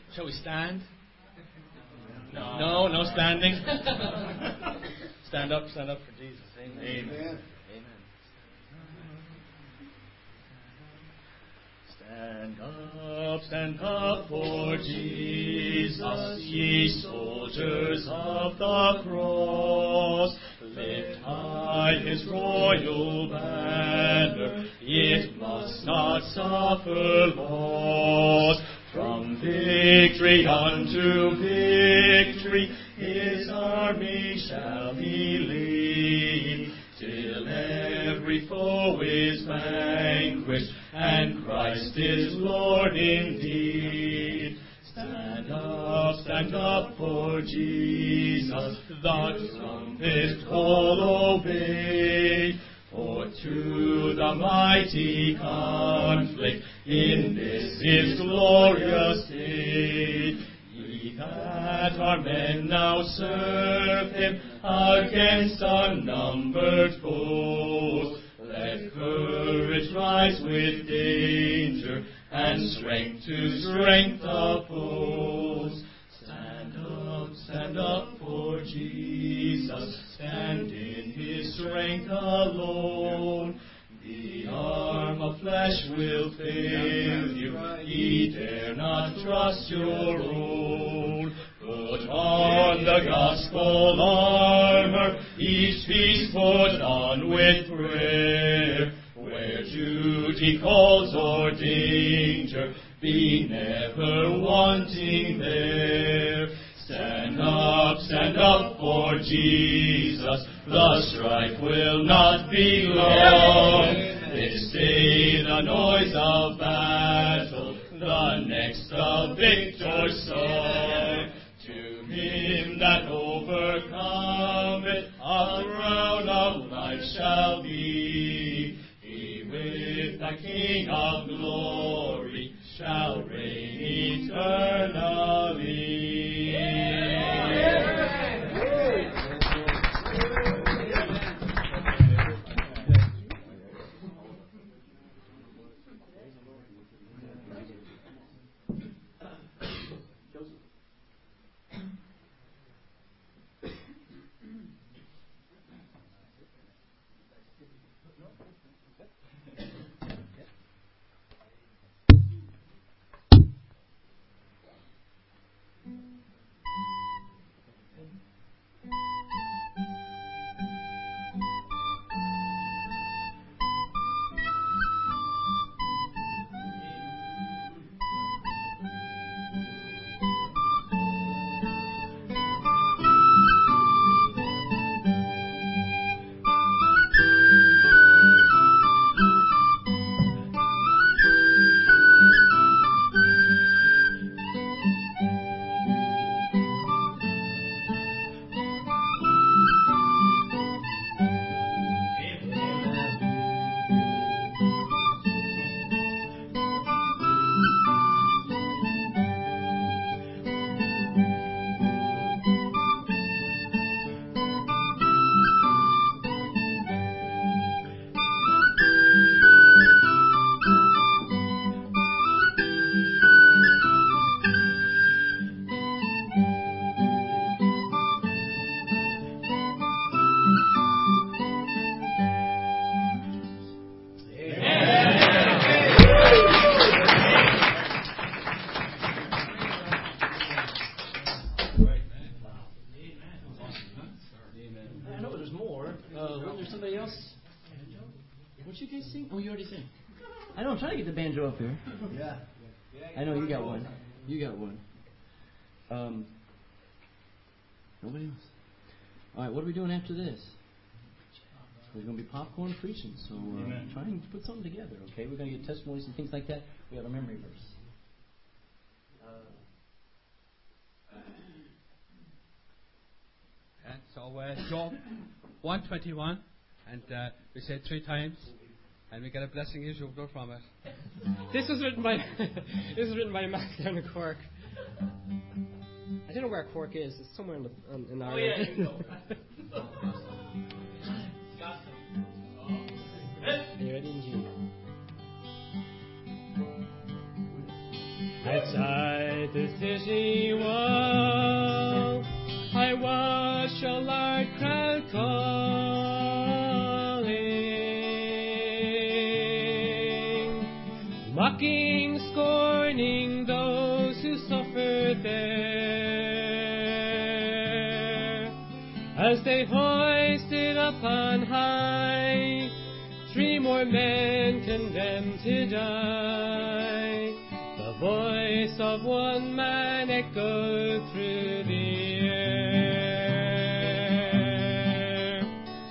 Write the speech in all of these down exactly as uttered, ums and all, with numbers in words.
Shall we stand? No, no, no standing. Stand up, stand up for Jesus. Amen. Amen. Amen. Stand up, stand up for Jesus, ye soldiers of the cross. Lift high his royal banner, it must not suffer loss. From victory unto victory, his army shall he lead, till every foe is vanquished, and Christ is Lord indeed. Stand up, stand up for Jesus, the trumpet call obey. For to the mighty conflict in this his glorious day, ye that are men now serve him against unnumbered foes. Let courage rise with danger, and strength to strength oppose. Stand up, stand up for Jesus, stand in his strength alone. The arm of flesh will fail you, ye dare not trust your own. Put on the gospel armor, each piece put on with prayer. Where duty calls or danger, be never wanting there. Stand up, stand up for Jesus, the strife will not be long. This day the noise of battle, the next the victor's song. To him that overcometh, a crown of life shall be. He with the King of glory shall reign eternally. Up here. Yeah. I know you got one. You got one. Um, nobody else. All right, what are we doing after this? We're going to be popcorn preaching, so uh, try and put something together, okay? We're going to get testimonies and things like that. We have a memory verse. Uh, yeah, so uh, Job one twenty-one, and uh, we said three times. And we get a blessing as usual from it. This was written by this was written by a man down in Cork. I don't know where Cork is. It's somewhere in, the, um, in Ireland. Oh yeah, you know. Are you ready, G? I Outside the city wall, I watched a large crowd calling, mocking, scorning those who suffered there, as they hoisted up on high three more men condemned to die. The voice of one man echoed through the air.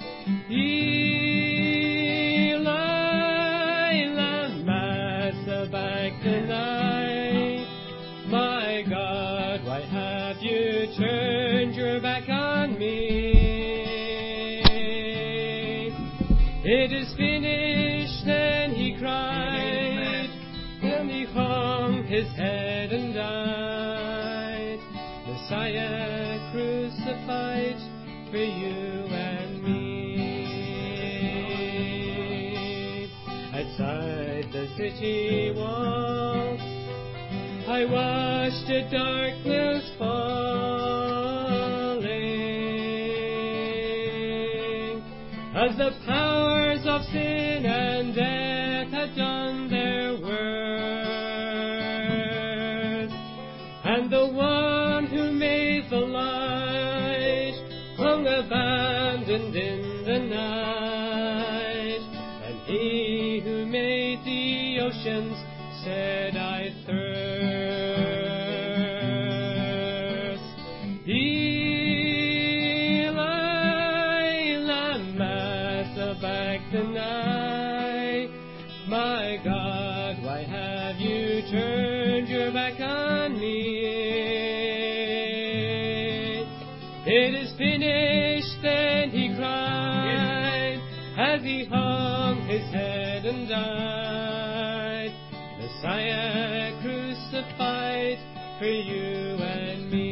Eli, lama sabachthani. My God, why have you turned your back on me? It is finished, then he cried. Then he hung his head and died. Messiah crucified for you and me. Outside the city walls, I watched the darkness falling, as the powers of sin and death had done their work, and the one who made the light hung abandoned in the night, and he who made the oceans said, I thirst. Eli, lama sabachthani. My God, why have you turned your back on me? It is finished, then he cried, as he hung his head and died. Messiah crucified for you and me.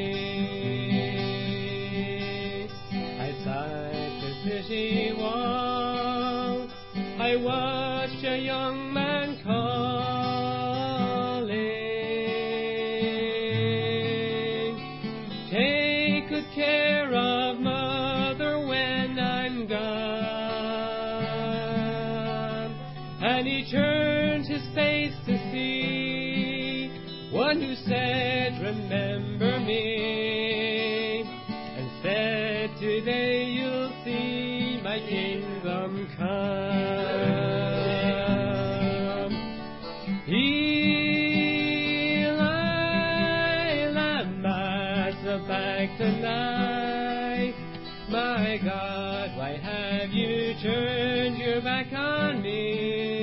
Outside the city wall, I watched a young man calling, take good care of mother when I'm gone. And he turned his face to see one who said, remember me, and said, today you'll see my kingdom come. Eli, lama sabachthani. My God, why have you turned your back on me?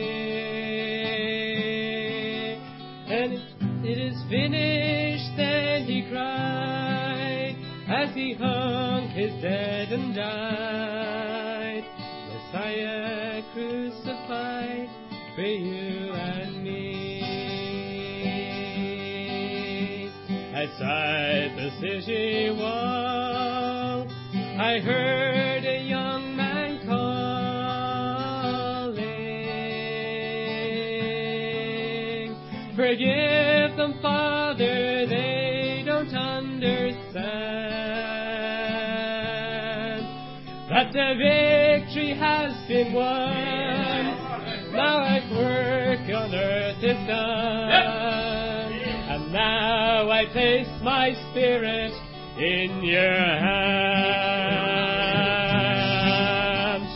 And it is finished, then he cried, as he hung his head and died. Messiah crucified for you and me. Outside the city wall, I heard a young man calling, forgive them, Father, they don't understand that the victory has been won. Now our work on earth is done, and now I place my spirit in your hands.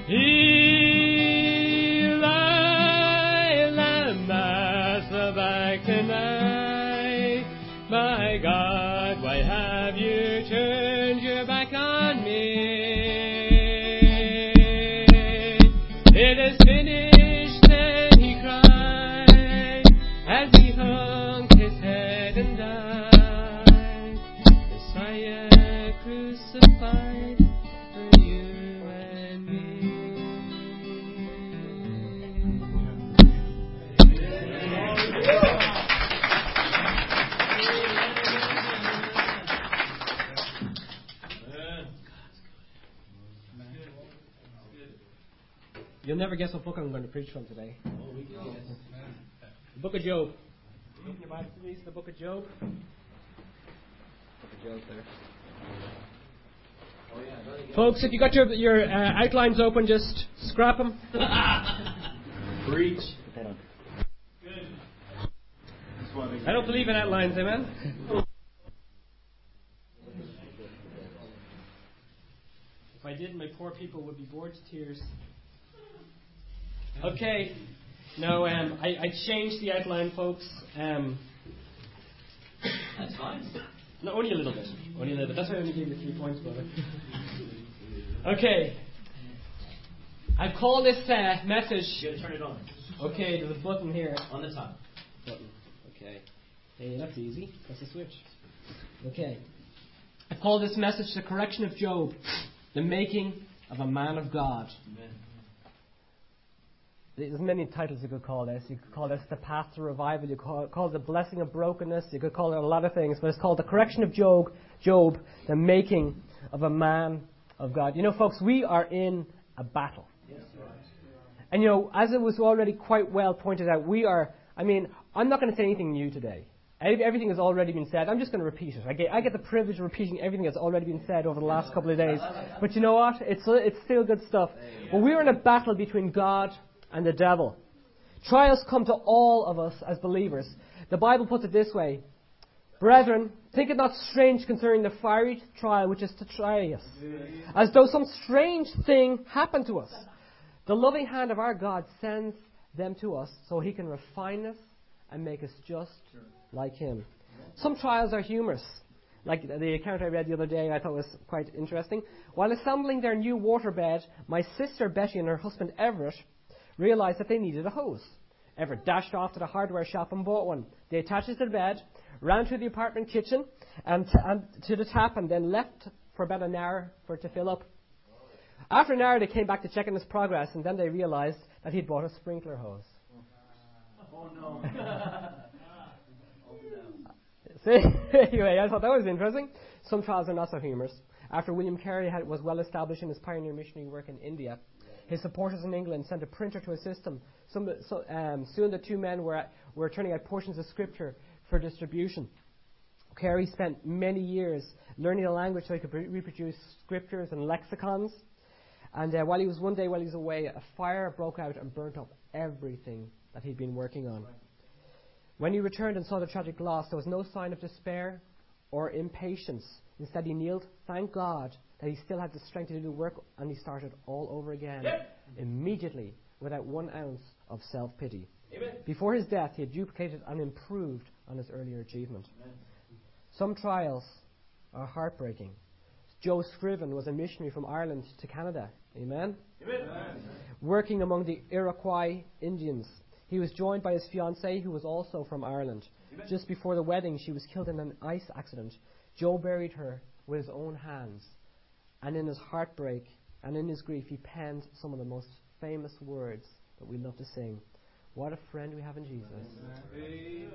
Eli, lama sabachthani. My God, why have you turned your back on me? It is finished, then he cried, as he hung his head and died. Messiah crucified for you and me. You'll never guess what book I'm going to preach from today. The book of Job. Open your Bible, please, the book of Job. Book of Job there. Oh, yeah, Folks, if you got your your uh, outlines open, just scrap them. Preach. Good. I don't believe in outlines, amen? If I did, my poor people would be bored to tears. Okay. No, um, I, I changed the outline, folks. Um, That's fine. no, only a little bit. Only a little bit. That's why I only gave you three points, brother. Okay. I've called this uh, message. You gotta turn it on. Okay, there's a button here. On the top. Button. Okay. Hey, that's easy. Press the switch. Okay. I've called this message The Correction of Job, the making of a man of God. Amen. There's many titles you could call this. You could call this The Path to Revival. You could call it, call it The Blessing of Brokenness. You could call it a lot of things. But it's called The Correction of Job, Job, the making of a man of God. You know, folks, we are in a battle. Yes, right. And, you know, as it was already quite well pointed out, we are, I mean, I'm not going to say anything new today. Everything has already been said. I'm just going to repeat it. I get, I get the privilege of repeating everything that's already been said over the last couple of days. But you know what? It's, it's still good stuff. But we're in a battle between God and the devil. Trials come to all of us as believers. The Bible puts it this way: Brethren, think it not strange concerning the fiery trial which is to try us, as though some strange thing happened to us. The loving hand of our God sends them to us so He can refine us and make us just like Him. Some trials are humorous. Like the account I read the other day, I thought was quite interesting. While assembling their new waterbed, my sister Betty and her husband Everett realized that they needed a hose. Everett dashed off to the hardware shop and bought one. They attached it to the bed, ran to the apartment kitchen and, t- and to the tap, and then left for about an hour for it to fill up. After an hour, they came back to check on his progress, and then they realized that he'd bought a sprinkler hose. Oh, no. See? Anyway, I thought that was interesting. Some trials are not so humorous. After William Carey had, was well established in his pioneer missionary work in India, his supporters in England sent a printer to assist him. Some, so, um, soon the two men were, at, were turning out portions of Scripture for distribution. Carey spent many years learning the language so he could re- reproduce scriptures and lexicons. And uh, while he was one day, while he was away, a fire broke out and burnt up everything that he'd been working on. When he returned and saw the tragic loss, there was no sign of despair or impatience. Instead, he kneeled, thanked God that he still had the strength to do the work, and he started all over again, yep. immediately, without one ounce of self-pity. Amen. Before his death, he had duplicated and improved on his earlier achievement. Amen. Some trials are heartbreaking. Joe Scriven was a missionary from Ireland to Canada. Amen? Amen. Working among the Iroquois Indians. He was joined by his fiancée, who was also from Ireland. Amen. Just before the wedding, she was killed in an ice accident. Joe buried her with his own hands. And in his heartbreak and in his grief, he penned some of the most famous words that we love to sing. What a friend we have in Jesus. Amen.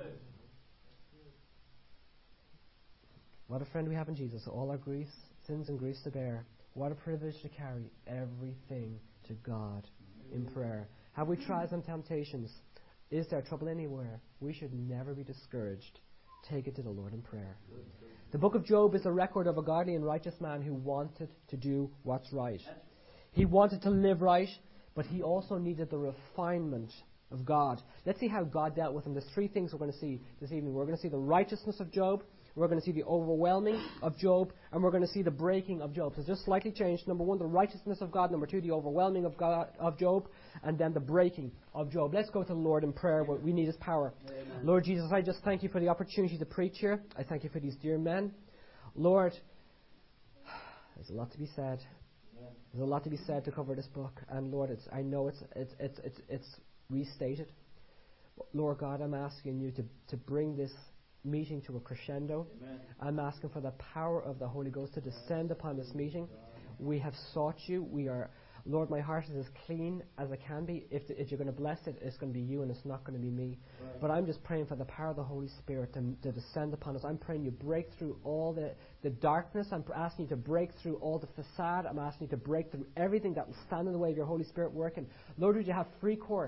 What a friend we have in Jesus. All our griefs, sins and griefs to bear. What a privilege to carry everything to God in prayer. Have we trials and temptations? Is there trouble anywhere? We should never be discouraged. Take it to the Lord in prayer. The book of Job is a record of a godly and righteous man who wanted to do what's right. He wanted to live right, but he also needed the refinement of God. Let's see how God dealt with him. There's three things we're going to see this evening. We're going to see the righteousness of Job, we're going to see the overwhelming of Job, and we're going to see the breaking of Job. So it's just slightly changed. Number one, the righteousness of God. Number two, the overwhelming of God of Job, and then the breaking of Job. Let's go to the Lord in prayer. What we need is power. Amen. Lord Jesus, I just thank you for the opportunity to preach here. I thank you for these dear men. Lord, there's a lot to be said. Yeah. There's a lot to be said to cover this book, and Lord, it's, I know it's it's it's it's, it's restated. But Lord God, I'm asking you to, to bring this meeting to a crescendo. Amen. I'm asking for the power of the Holy Ghost to descend upon this meeting. We have sought you. We are, Lord, my heart is as clean as it can be. If, the, if you're going to bless it, it's going to be you and it's not going to be me. Right. But I'm just praying for the power of the Holy Spirit to, to descend upon us. I'm praying you break through all the, the darkness. I'm asking you to break through all the facade. I'm asking you to break through everything that will stand in the way of your Holy Spirit working. Lord, would you have free course?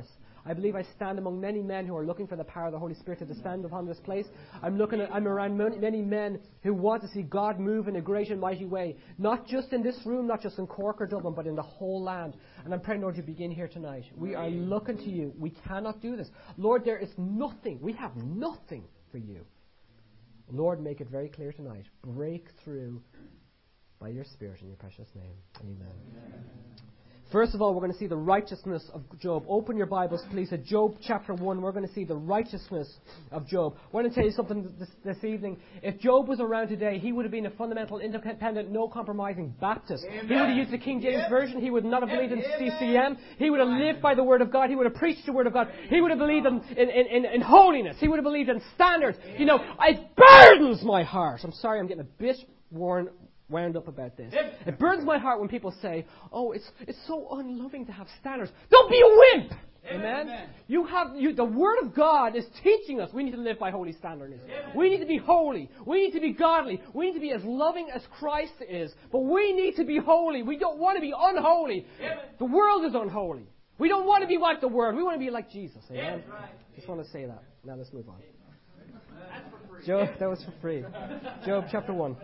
I believe I stand among many men who are looking for the power of the Holy Spirit to descend upon this place. I'm looking at, I'm around many men who want to see God move in a great and mighty way. Not just in this room, not just in Cork or Dublin, but in the whole land. And I'm praying, Lord, you begin here tonight. We are looking to you. We cannot do this. Lord, there is nothing. We have nothing for you. Lord, make it very clear tonight. Break through by your Spirit in your precious name. Amen. Amen. First of all, we're going to see the righteousness of Job. Open your Bibles, please, at Job chapter one. We're going to see the righteousness of Job. I want to tell you something this, this evening. If Job was around today, he would have been a fundamental, independent, no-compromising Baptist. Amen. He would have used the King James yep. Version. He would not have believed in C C M. He would have lived by the Word of God. He would have preached the Word of God. He would have believed in, in, in, in holiness. He would have believed in standards. Amen. You know, it burdens my heart. I'm sorry, I'm getting a bit worn wound up about this. It burns my heart when people say, oh, it's it's so unloving to have standards. Don't be a wimp! Amen? Amen. You have you, the Word of God is teaching us we need to live by holy standards. Amen. We need to be holy. We need to be godly. We need to be as loving as Christ is. But we need to be holy. We don't want to be unholy. Amen. The world is unholy. We don't want to be like the world. We want to be like Jesus. Amen? Yeah, right. Just want to say that. Now let's move on. That's for free. Job, that was for free. Job chapter one.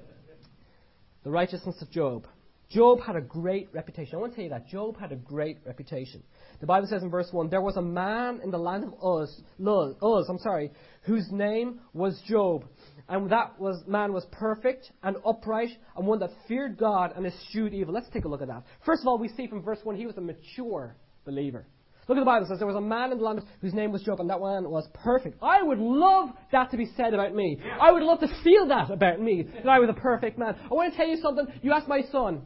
The righteousness of Job. Job had a great reputation. I want to tell you that. Job had a great reputation. The Bible says in verse one, there was a man in the land of Uz, Luz, Uz, I'm sorry, whose name was Job. And that was man was perfect and upright and one that feared God and eschewed evil. Let's take a look at that. First of all, we see from verse one, he was a mature believer. Look at the Bible. It says there was a man in the land whose name was Job, and that man was perfect. I would love that to be said about me. Yeah. I would love to feel that about me, that I was a perfect man. I want to tell you something. You ask my son,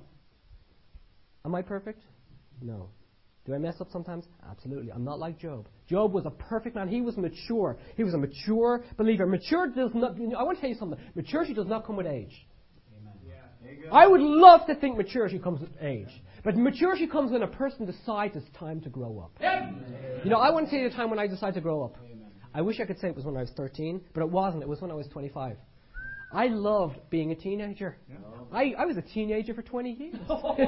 am I perfect? No. Do I mess up sometimes? Absolutely. I'm not like Job. Job was a perfect man. He was mature. He was a mature believer. Mature does not. I want to tell you something. Maturity does not come with age. Amen. Yeah. I would love to think maturity comes with age. But maturity comes when a person decides it's time to grow up. Amen. You know, I want to tell you the time when I decided to grow up. Amen. I wish I could say it was when I was thirteen, but it wasn't. It was when I was twenty-five. I loved being a teenager. Yeah. I, I was a teenager for twenty years.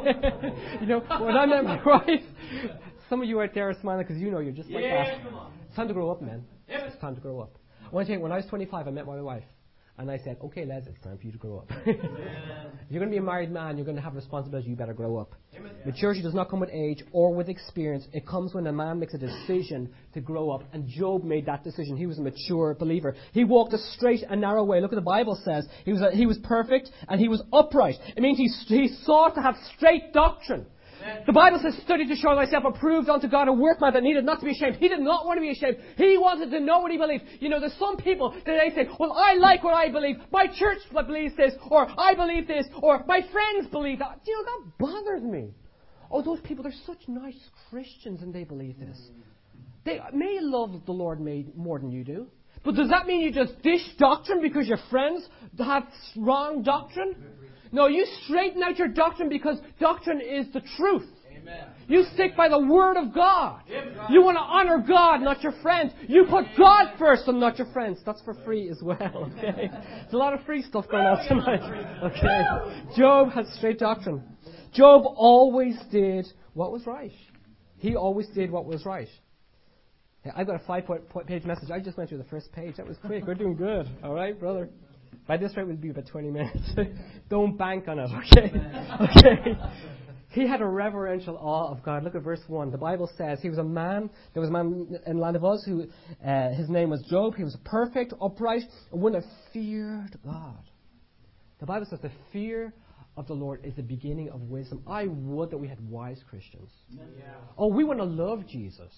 You know, when I met my wife, some of you out there are smiling because you know you're just like yeah, that. Come on. It's time to grow up, man. Yeah. It's time to grow up. I want to tell you, when I was twenty-five, I met my wife. And I said, okay, Les, it's time for you to grow up. If you're going to be a married man, you're going to have responsibility, you better grow up. Amen. Maturity does not come with age or with experience. It comes when a man makes a decision to grow up. And Job made that decision. He was a mature believer. He walked a straight and narrow way. Look what the Bible says. He was a, he was perfect and he was upright. It means he, he sought to have straight doctrine. The Bible says, study to show thyself approved unto God, a workman that needed not to be ashamed. He did not want to be ashamed. He wanted to know what he believed. You know, there's some people that they say, well, I like what I believe. My church believes this, or I believe this, or my friends believe that. You know, that bothers me. Oh, those people, they're such nice Christians and they believe this. They may love the Lord more than you do. But does that mean you just dish doctrine because your friends have wrong doctrine? No, you straighten out your doctrine because doctrine is the truth. Amen. You stick by the Word of God. Amen. You want to honor God, not your friends. You put God first and not your friends. That's for free as well. Okay, there's a lot of free stuff going on tonight. Okay, Job had straight doctrine. Job always did what was right. He always did what was right. I've got a five-page message. I just went through the first page. That was quick. We're doing good. All right, brother. By this rate, we'll be about twenty minutes. Don't bank on it, okay? Okay. He had a reverential awe of God. Look at verse one. The Bible says he was a man. There was a man in the land of Uz who, uh, his name was Job. He was perfect, upright, and one that feared God. The Bible says the fear of the Lord is the beginning of wisdom. I would that we had wise Christians. Yeah. Oh, we want to love Jesus.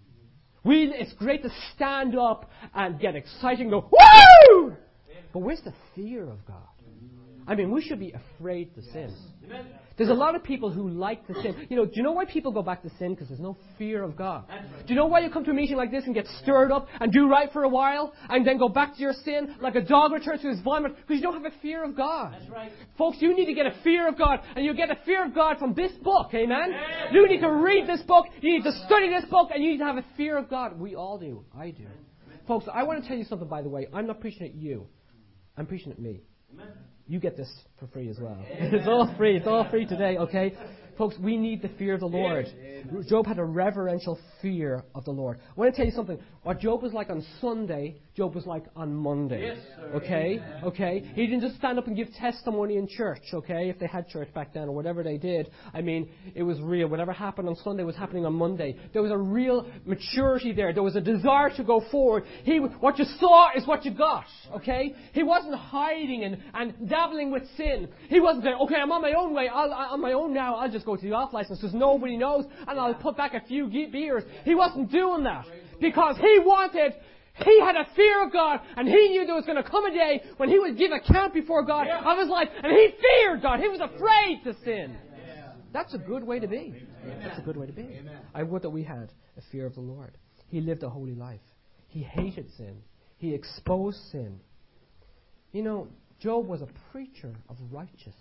We, it's great to stand up and get excited and go, woo! But where's the fear of God? I mean, we should be afraid to sin. There's a lot of people who like to sin. You know, do you know why people go back to sin? Because there's no fear of God. Do you know why you come to a meeting like this and get stirred up and do right for a while and then go back to your sin like a dog returns to his vomit? Because you don't have a fear of God. That's right. Folks, you need to get a fear of God, and you get a fear of God from this book. Amen? You need to read this book. You need to study this book, and you need to have a fear of God. We all do. I do. Folks, I want to tell you something, by the way. I'm not preaching at you. I'm preaching at me. Amen. You get this for free as well. It's all free. It's all free today, okay? Folks, we need the fear of the Lord. Job had a reverential fear of the Lord. I want to tell you something. What Job was like on Sunday, Job was like on Monday. Yes, sir. Okay? Amen. Okay? He didn't just stand up and give testimony in church, okay? If they had church back then or whatever they did. I mean, it was real. Whatever happened on Sunday was happening on Monday. There was a real maturity there. There was a desire to go forward. He, what you saw is what you got, okay? He wasn't hiding and, and dabbling with sin. He wasn't saying, okay, I'm on my own way. I'll, I'm on my own now. I'll just go to the off license because nobody knows and I'll put back a few beers. He wasn't doing that because he wanted... He had a fear of God, and he knew there was going to come a day when he would give account before God yeah. of his life, and he feared God. He was afraid to sin. Yeah. That's a good way to be. Amen. That's a good way to be. Amen. I would that we had a fear of the Lord. He lived a holy life. He hated sin. He exposed sin. You know, Job was a preacher of righteousness.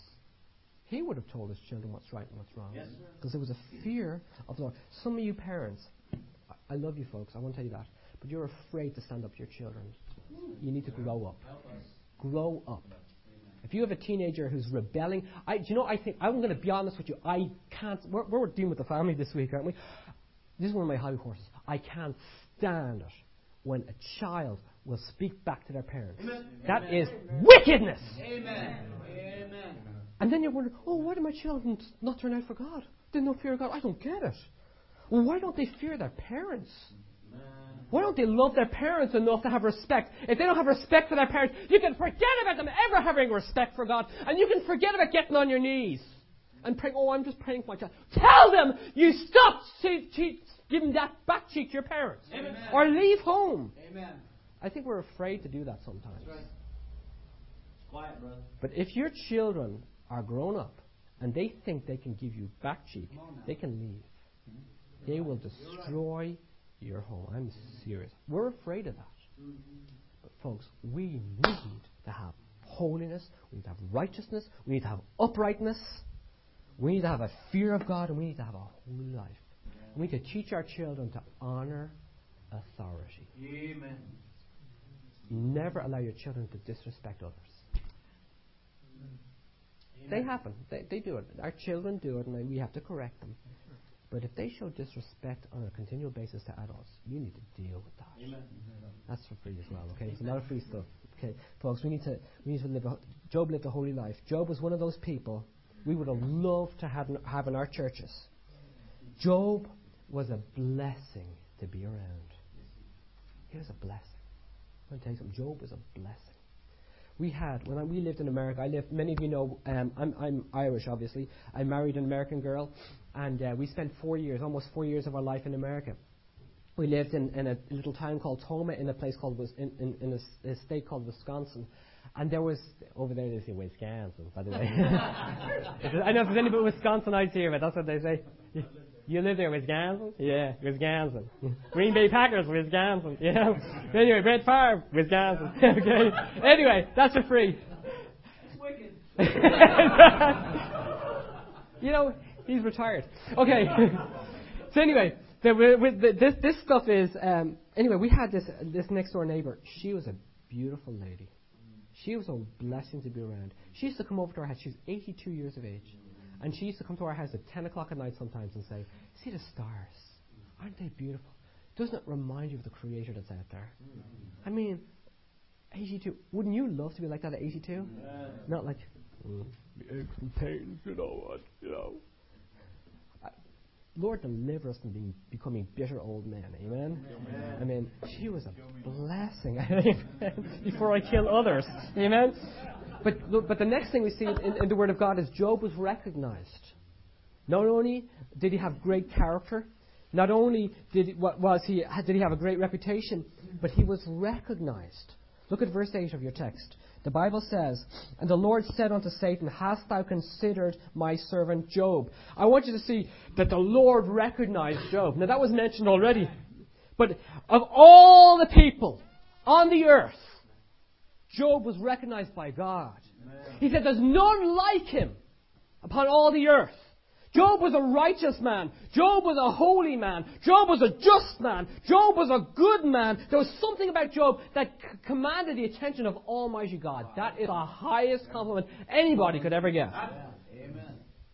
He would have told his children what's right and what's wrong. Yes, because there was a fear of the Lord. Some of you parents, I love you folks, I want to tell you that. But you're afraid to stand up to your children. You need to grow up. Grow up. If you have a teenager who's rebelling, I, do you know, I think, I'm going to be honest with you, I can't, we're, we're dealing with the family this week, aren't we? This is one of my hobby horses. I can't stand it when a child will speak back to their parents. Amen. That Amen. Is wickedness. Amen. Amen. And then you wonder, oh, why do my children not turn out for God? They have no fear of God. I don't get it. Well, why don't they fear their parents? Why don't they love their parents enough to have respect? If they don't have respect for their parents, you can forget about them ever having respect for God. And you can forget about getting on your knees and praying, oh, I'm just praying for my child. Tell them you stop che- che- giving that back cheek to your parents. Amen. Or leave home. Amen. I think we're afraid to do that sometimes. That's right. It's quiet, brother. But if your children are grown up and they think they can give you back cheek, they can leave. Mm-hmm. They will destroy your home. I'm serious. We're afraid of that. Mm-hmm. But folks, we need to have holiness. We need to have righteousness. We need to have uprightness. We need to have a fear of God, and we need to have a holy life. Yeah. We need to teach our children to honor authority. Amen. Never allow your children to disrespect others. Amen. They happen. They, they do it. Our children do it, and we have to correct them. But if they show disrespect on a continual basis to adults, you need to deal with that. Amen. That's for free as well, okay? It's a lot of free stuff. Okay, folks, we need to we need to live a, Job lived a holy life. Job was one of those people we would have loved to have, have in our churches. Job was a blessing to be around. He was a blessing. I'm going to tell you something. Job was a blessing. We had, when I, we lived in America, I lived, many of you know, um, I'm, I'm Irish, obviously. I married an American girl, and uh, we spent four years, almost four years of our life in America. We lived in, in a little town called Toma, in a place called, in, in, in a, a state called Wisconsin. And there was, over there they say Wisconsin, by the way. I know if there's anybody Wisconsinites here, but that's what they say. You live there, Wisconsin? Yeah, Wisconsin. Green Bay Packers, Wisconsin. Yeah. Anyway, Brett Favre, Wisconsin. Okay. Anyway, that's for free. It's wicked. You know, he's retired. Okay. So anyway, the, with the, this this stuff is. Um, anyway, we had this this next door neighbor. She was a beautiful lady. She was a blessing to be around. She used to come over to our house. She was eighty-two years of age. And she used to come to our house at ten o'clock at night sometimes and say, see the stars. Aren't they beautiful? Doesn't it remind you of the Creator that's out there? I mean, eighty-two. Wouldn't you love to be like that at eighty-two? Yeah. Not like, well, the aches and pains, you know what, you know. I, Lord, deliver us from being, becoming bitter old men. Amen? Amen? I mean, she was a blessing. Before I kill others. Amen? But look, but the next thing we see in, in the Word of God is Job was recognized. Not only did he have great character, not only did he, what was he did he have a great reputation, but he was recognized. Look at verse eight of your text. The Bible says, "And the Lord said unto Satan, Hast thou considered my servant Job?" I want you to see that the Lord recognized Job. Now that was mentioned already. But of all the people on the earth, Job was recognized by God. Amen. He said, there's none like him upon all the earth. Job was a righteous man. Job was a holy man. Job was a just man. Job was a good man. There was something about Job that c- commanded the attention of Almighty God. That is the highest compliment anybody could ever get. Amen.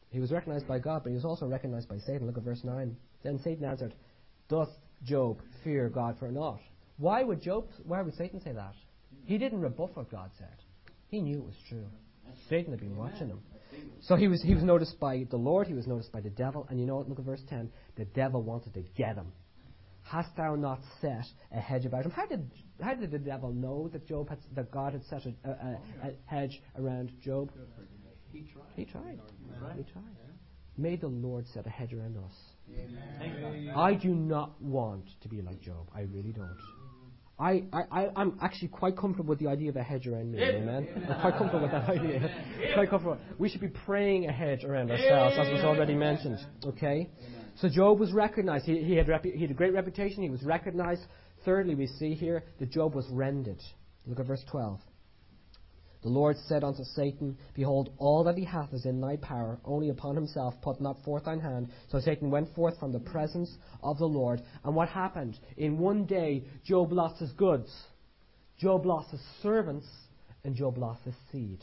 He was recognized by God, but he was also recognized by Satan. Look at verse nine. Then Satan answered, doth Job fear God for naught? Why would Job, why would Satan say that? He didn't rebuff what God said. He knew it was true. Satan had been watching him. So he was he was noticed by the Lord, he was noticed by the devil, and you know what, look at verse ten. The devil wanted to get him. Hast thou not set a hedge about him? How did how did the devil know that Job had that God had set a, a, a, a hedge around Job? He tried. He tried. Right. He tried. May the Lord set a hedge around us. Amen. I do not want to be like Job. I really don't. I, I, I'm actually quite comfortable with the idea of a hedge around me. Amen? I'm quite comfortable with that idea. Quite comfortable. We should be praying a hedge around ourselves, as was already mentioned. Okay? So Job was recognized. He, he, had repu- he had a great reputation. He was recognized. Thirdly, we see here that Job was rended. Look at verse twelve. The Lord said unto Satan, behold, all that he hath is in thy power, only upon himself put not forth thine hand. So Satan went forth from the presence of the Lord. And what happened? In one day, Job lost his goods. Job lost his servants. And Job lost his seed.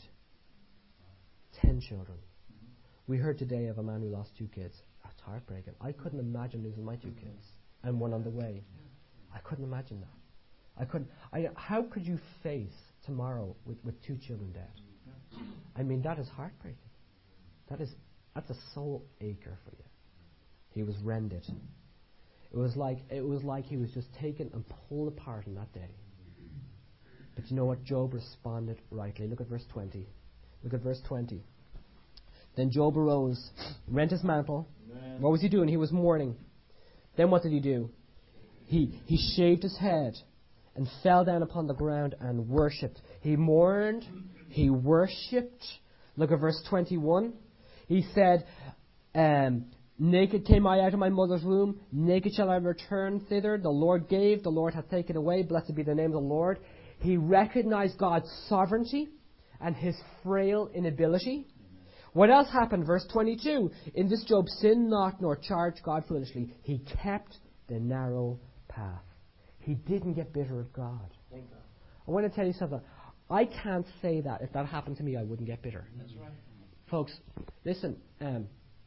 Ten children. We heard today of a man who lost two kids. That's heartbreaking. I couldn't imagine losing my two kids. And one on the way. I couldn't imagine that. I couldn't. I, how could you face tomorrow with, with two children dead? I mean, that is heartbreaking. That is, that's a soul acre for you. He was rended. It was like it was like he was just taken and pulled apart in that day. But you know what? Job responded rightly. Look at verse twenty. Look at verse twenty. Then Job arose, rent his mantle. Amen. What was he doing? He was mourning. Then what did he do? He he shaved his head and fell down upon the ground and worshipped. He mourned. He worshipped. Look at verse twenty-one. He said, um, naked came I out of my mother's womb. Naked shall I return thither. The Lord gave. The Lord hath taken away. Blessed be the name of the Lord. He recognized God's sovereignty and his frail inability. What else happened? Verse twenty-two. In this Job sinned not nor charged God foolishly. He kept the narrow path. He didn't get bitter at God. Thank God. I want to tell you something. I can't say that if that happened to me, I wouldn't get bitter. That's right. Folks, listen. Um,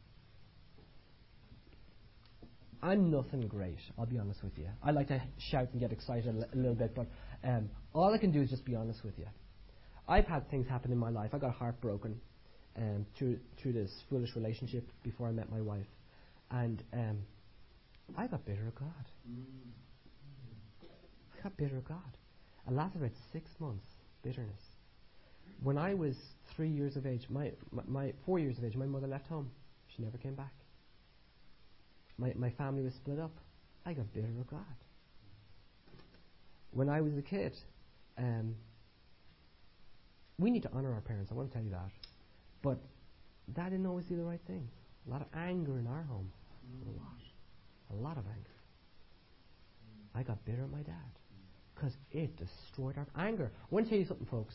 I'm nothing great, I'll be honest with you. I like to shout and get excited a, l- a little bit, but um, all I can do is just be honest with you. I've had things happen in my life. I got heartbroken um, through, through this foolish relationship before I met my wife. And um, I got bitter at God. Mm. I got bitter at God. It lasted about six months, bitterness. When I was three years of age, my, my, my four years of age, my mother left home. She never came back. My my family was split up. I got bitter at God. When I was a kid, um, we need to honor our parents. I want to tell you that. But Dad didn't always do the right thing. A lot of anger in our home. Mm. A lot. A lot of anger. Mm. I got bitter at my dad because it destroyed our anger. I want to tell you something, folks.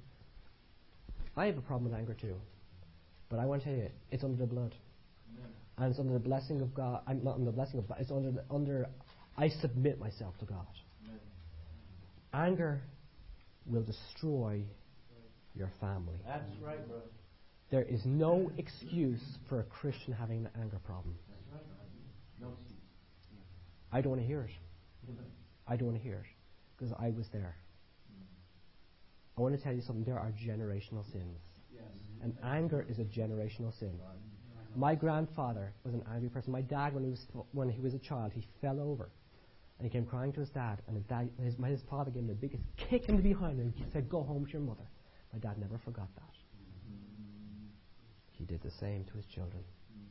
I have a problem with anger too. But I want to tell you, it's under the blood. Amen. And it's under the blessing of God. I'm not under the blessing of God. It's under, the, under I submit myself to God. Amen. Anger will destroy your family. That's right, bro. There is no excuse for a Christian having an anger problem. That's right. No excuse. I don't want to hear it. I don't want to hear it because I was there. I want to tell you something. There are generational sins. Yes. And anger is a generational sin. My grandfather was an angry person. My dad, when he was when he was a child, he fell over. And he came crying to his dad. And his, dad, his, his father gave him the biggest kick in the behind. And he said, go home to your mother. My dad never forgot that. He did the same to his children.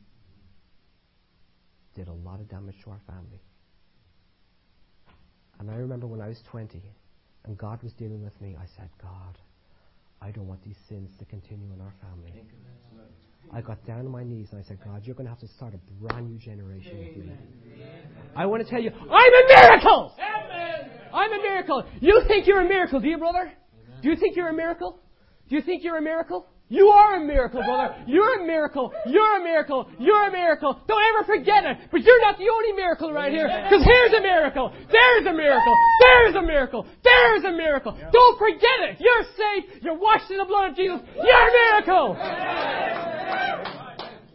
Did a lot of damage to our family. And I remember when I was twenty and God was dealing with me, I said, God, I don't want these sins to continue in our family. I got down on my knees and I said, God, you're going to have to start a brand new generation with me. I want to tell you, I'm a miracle! Amen. I'm a miracle. You think you're a miracle, do you, brother? Amen. Do you think you're a miracle? Do you think you're a miracle? You are a miracle, brother. You're a miracle. You're a miracle. You're a miracle. Don't ever forget it. But you're not the only miracle right here. Because here's a miracle. There's a miracle. There's a miracle. There's a miracle. Don't forget it. You're safe. You're washed in the blood of Jesus. You're a miracle.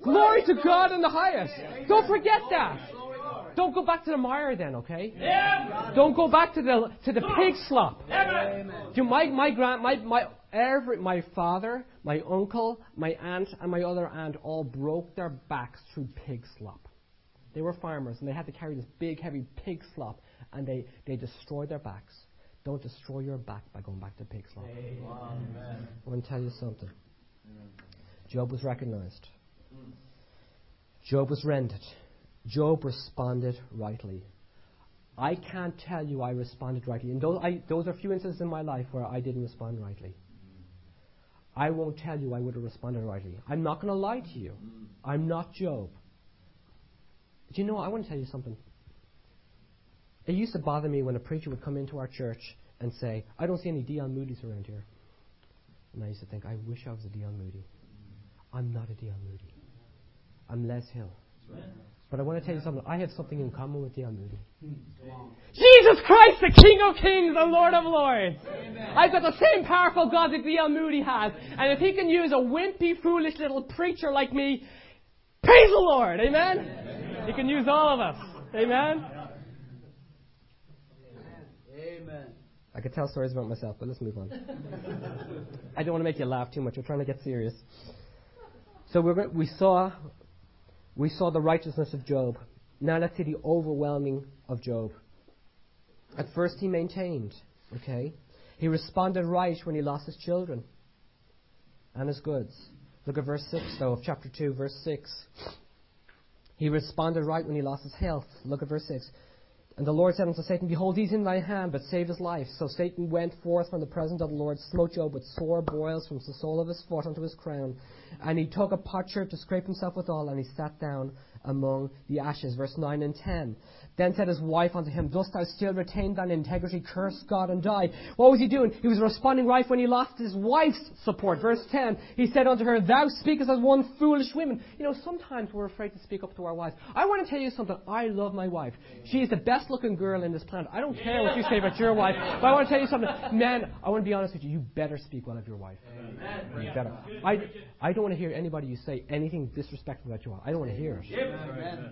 Glory to God in the highest. Don't forget that. Don't go back to the mire then, okay? Don't go back to the to the pig slop. Do my my grand my my every my father, my uncle, my aunt, and my other aunt all broke their backs through pig slop. They were farmers and they had to carry this big heavy pig slop, and they they destroyed their backs. Don't destroy your back by going back to pig slop. Amen. I want to tell you something. Job was recognized. Job was rendered. Job responded rightly. I can't tell you I responded rightly. And those, I, those are few instances in my life where I didn't respond rightly. I won't tell you I would have responded rightly. I'm not going to lie to you. I'm not Job. Do you know what? I want to tell you something. It used to bother me when a preacher would come into our church and say, I don't see any Dion Moody's around here. And I used to think, I wish I was a Dion Moody. I'm not a Dion Moody. I'm Les Hill. But I want to tell you something. I have something in common with Dion Moody. Jesus Christ, the King of Kings and Lord of Lords. Amen. I've got the same powerful God that Dion Moody has. And if he can use a wimpy, foolish little preacher like me, praise the Lord. Amen? Amen. He can use all of us. Amen? Amen. I could tell stories about myself, but let's move on. I don't want to make you laugh too much. We're trying to get serious. So we're, we saw we saw the righteousness of Job. Now let's see the overwhelming of Job. At first he maintained, okay? He responded right when he lost his children and his goods. Look at verse six, though, of chapter two, verse six. He responded right when he lost his health. Look at verse six. And the Lord said unto Satan, Behold, he's in thy hand, but save his life. So Satan went forth from the presence of the Lord, smote Job with sore boils from the sole of his foot unto his crown. And he took a potsherd to scrape himself withal, and he sat down among the ashes. Verse nine and ten. Then said his wife unto him, Dost thou still retain thine integrity? Curse God and die. What was he doing? He was responding right when he lost his wife's support. Verse ten. He said unto her, Thou speakest as one foolish woman. You know, sometimes we're afraid to speak up to our wives. I want to tell you something. I love my wife. She is the best looking girl in this planet. I don't care what you say about your wife, but I want to tell you something. Man, I want to be honest with you. You better speak well of your wife. You better. I, I don't want to hear anybody you say anything disrespectful about your wife. I don't want to hear it. Amen.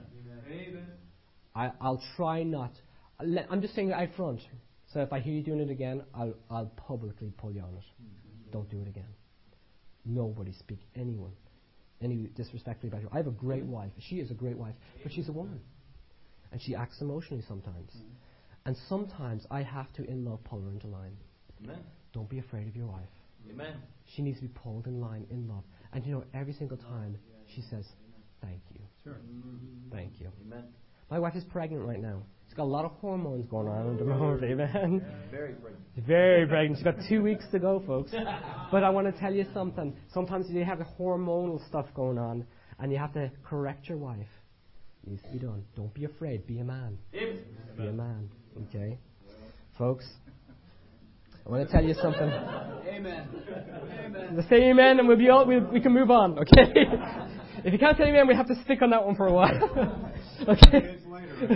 I, I'll try not. I'm just saying it out front. So if I hear you doing it again, I'll, I'll publicly pull you on it. Don't do it again. Nobody speak anyone any disrespectfully about her. I have a great wife. She is a great wife, but she's a woman, and she acts emotionally sometimes. And sometimes I have to, in love, pull her into line. Amen. Don't be afraid of your wife. Amen. She needs to be pulled in line in love. And you know, every single time she says, "Thank you." Sure. Thank you. Amen. My wife is pregnant right now. She's got a lot of hormones going on at the moment, amen? Yeah, very pregnant. Very pregnant. She's got two weeks to go, folks. But I want to tell you something. Sometimes you have the hormonal stuff going on, and you have to correct your wife. It needs to be done. Don't be afraid. Be a man. Amen. Be a man. Okay? Folks, I want to tell you something. Amen. Amen. Say amen, and we'll be all, we, we can move on, okay? If you can't say amen, we have to stick on that one for a while. Okay. Do you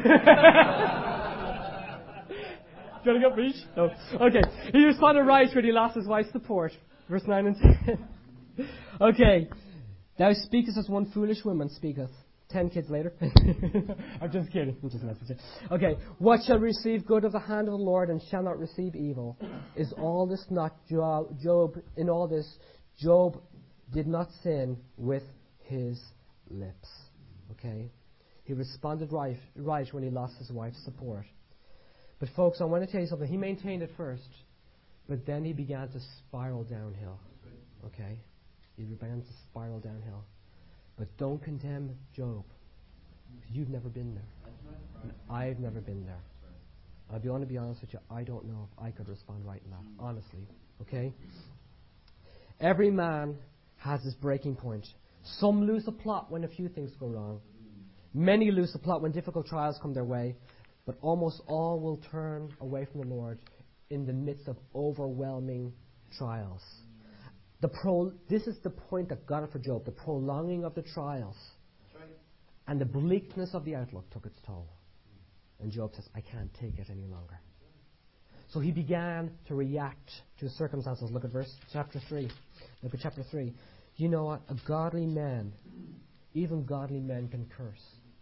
want to go, Beach? No. Okay. He responded right when he lost his wife's support. Verse nine and ten. Okay. Thou speakest as one foolish woman speaketh. Ten kids later. I'm just kidding. I'm just messing with you. Okay. What shall receive good of the hand of the Lord and shall not receive evil? Is all this not Job? Job in all this, Job did not sin with his lips. Okay. He responded right, right when he lost his wife's support. But folks, I want to tell you something. He maintained it first, but then he began to spiral downhill. Okay? He began to spiral downhill. But don't condemn Job. You've never been there. And I've never been there. I'll be, want to be honest with you. I don't know if I could respond right in that. Honestly. Okay? Every man has his breaking point. Some lose the plot when a few things go wrong. Many lose the plot when difficult trials come their way, but almost all will turn away from the Lord in the midst of overwhelming trials. The pro- this is the point that got it for Job, the prolonging of the trials. That's right. And the bleakness of the outlook took its toll. And Job says, I can't take it any longer. So he began to react to the circumstances. Look at verse chapter three. Look at chapter three. You know what? A godly man, Even godly men can curse.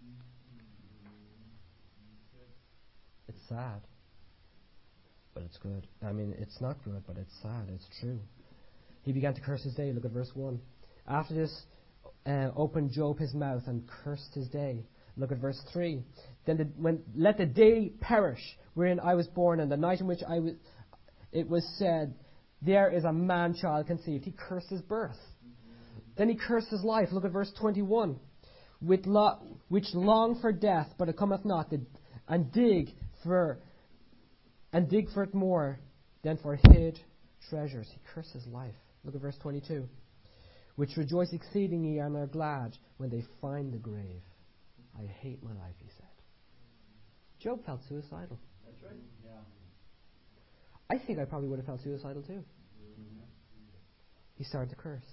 It's sad, but it's good. I mean, it's not good, but it's sad. It's true. He began to curse his day. Look at verse one. After this, uh, opened Job his mouth and cursed his day. Look at verse three. Then the, when let the day perish wherein I was born, and the night in which I was, it was said, there is a man-child conceived. He cursed his birth. Then he cursed his life. Look at verse twenty-one. With lo- which long for death, but it cometh not, the, and dig for and dig for it more than for hid treasures. He cursed his life. Look at verse twenty-two. Which rejoice exceedingly and are glad when they find the grave. I hate my life, he said. Job felt suicidal. That's right. Yeah. I think I probably would have felt suicidal too. Mm-hmm. He started to curse.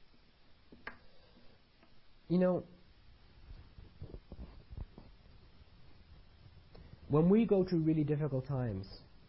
You know, when we go through really difficult times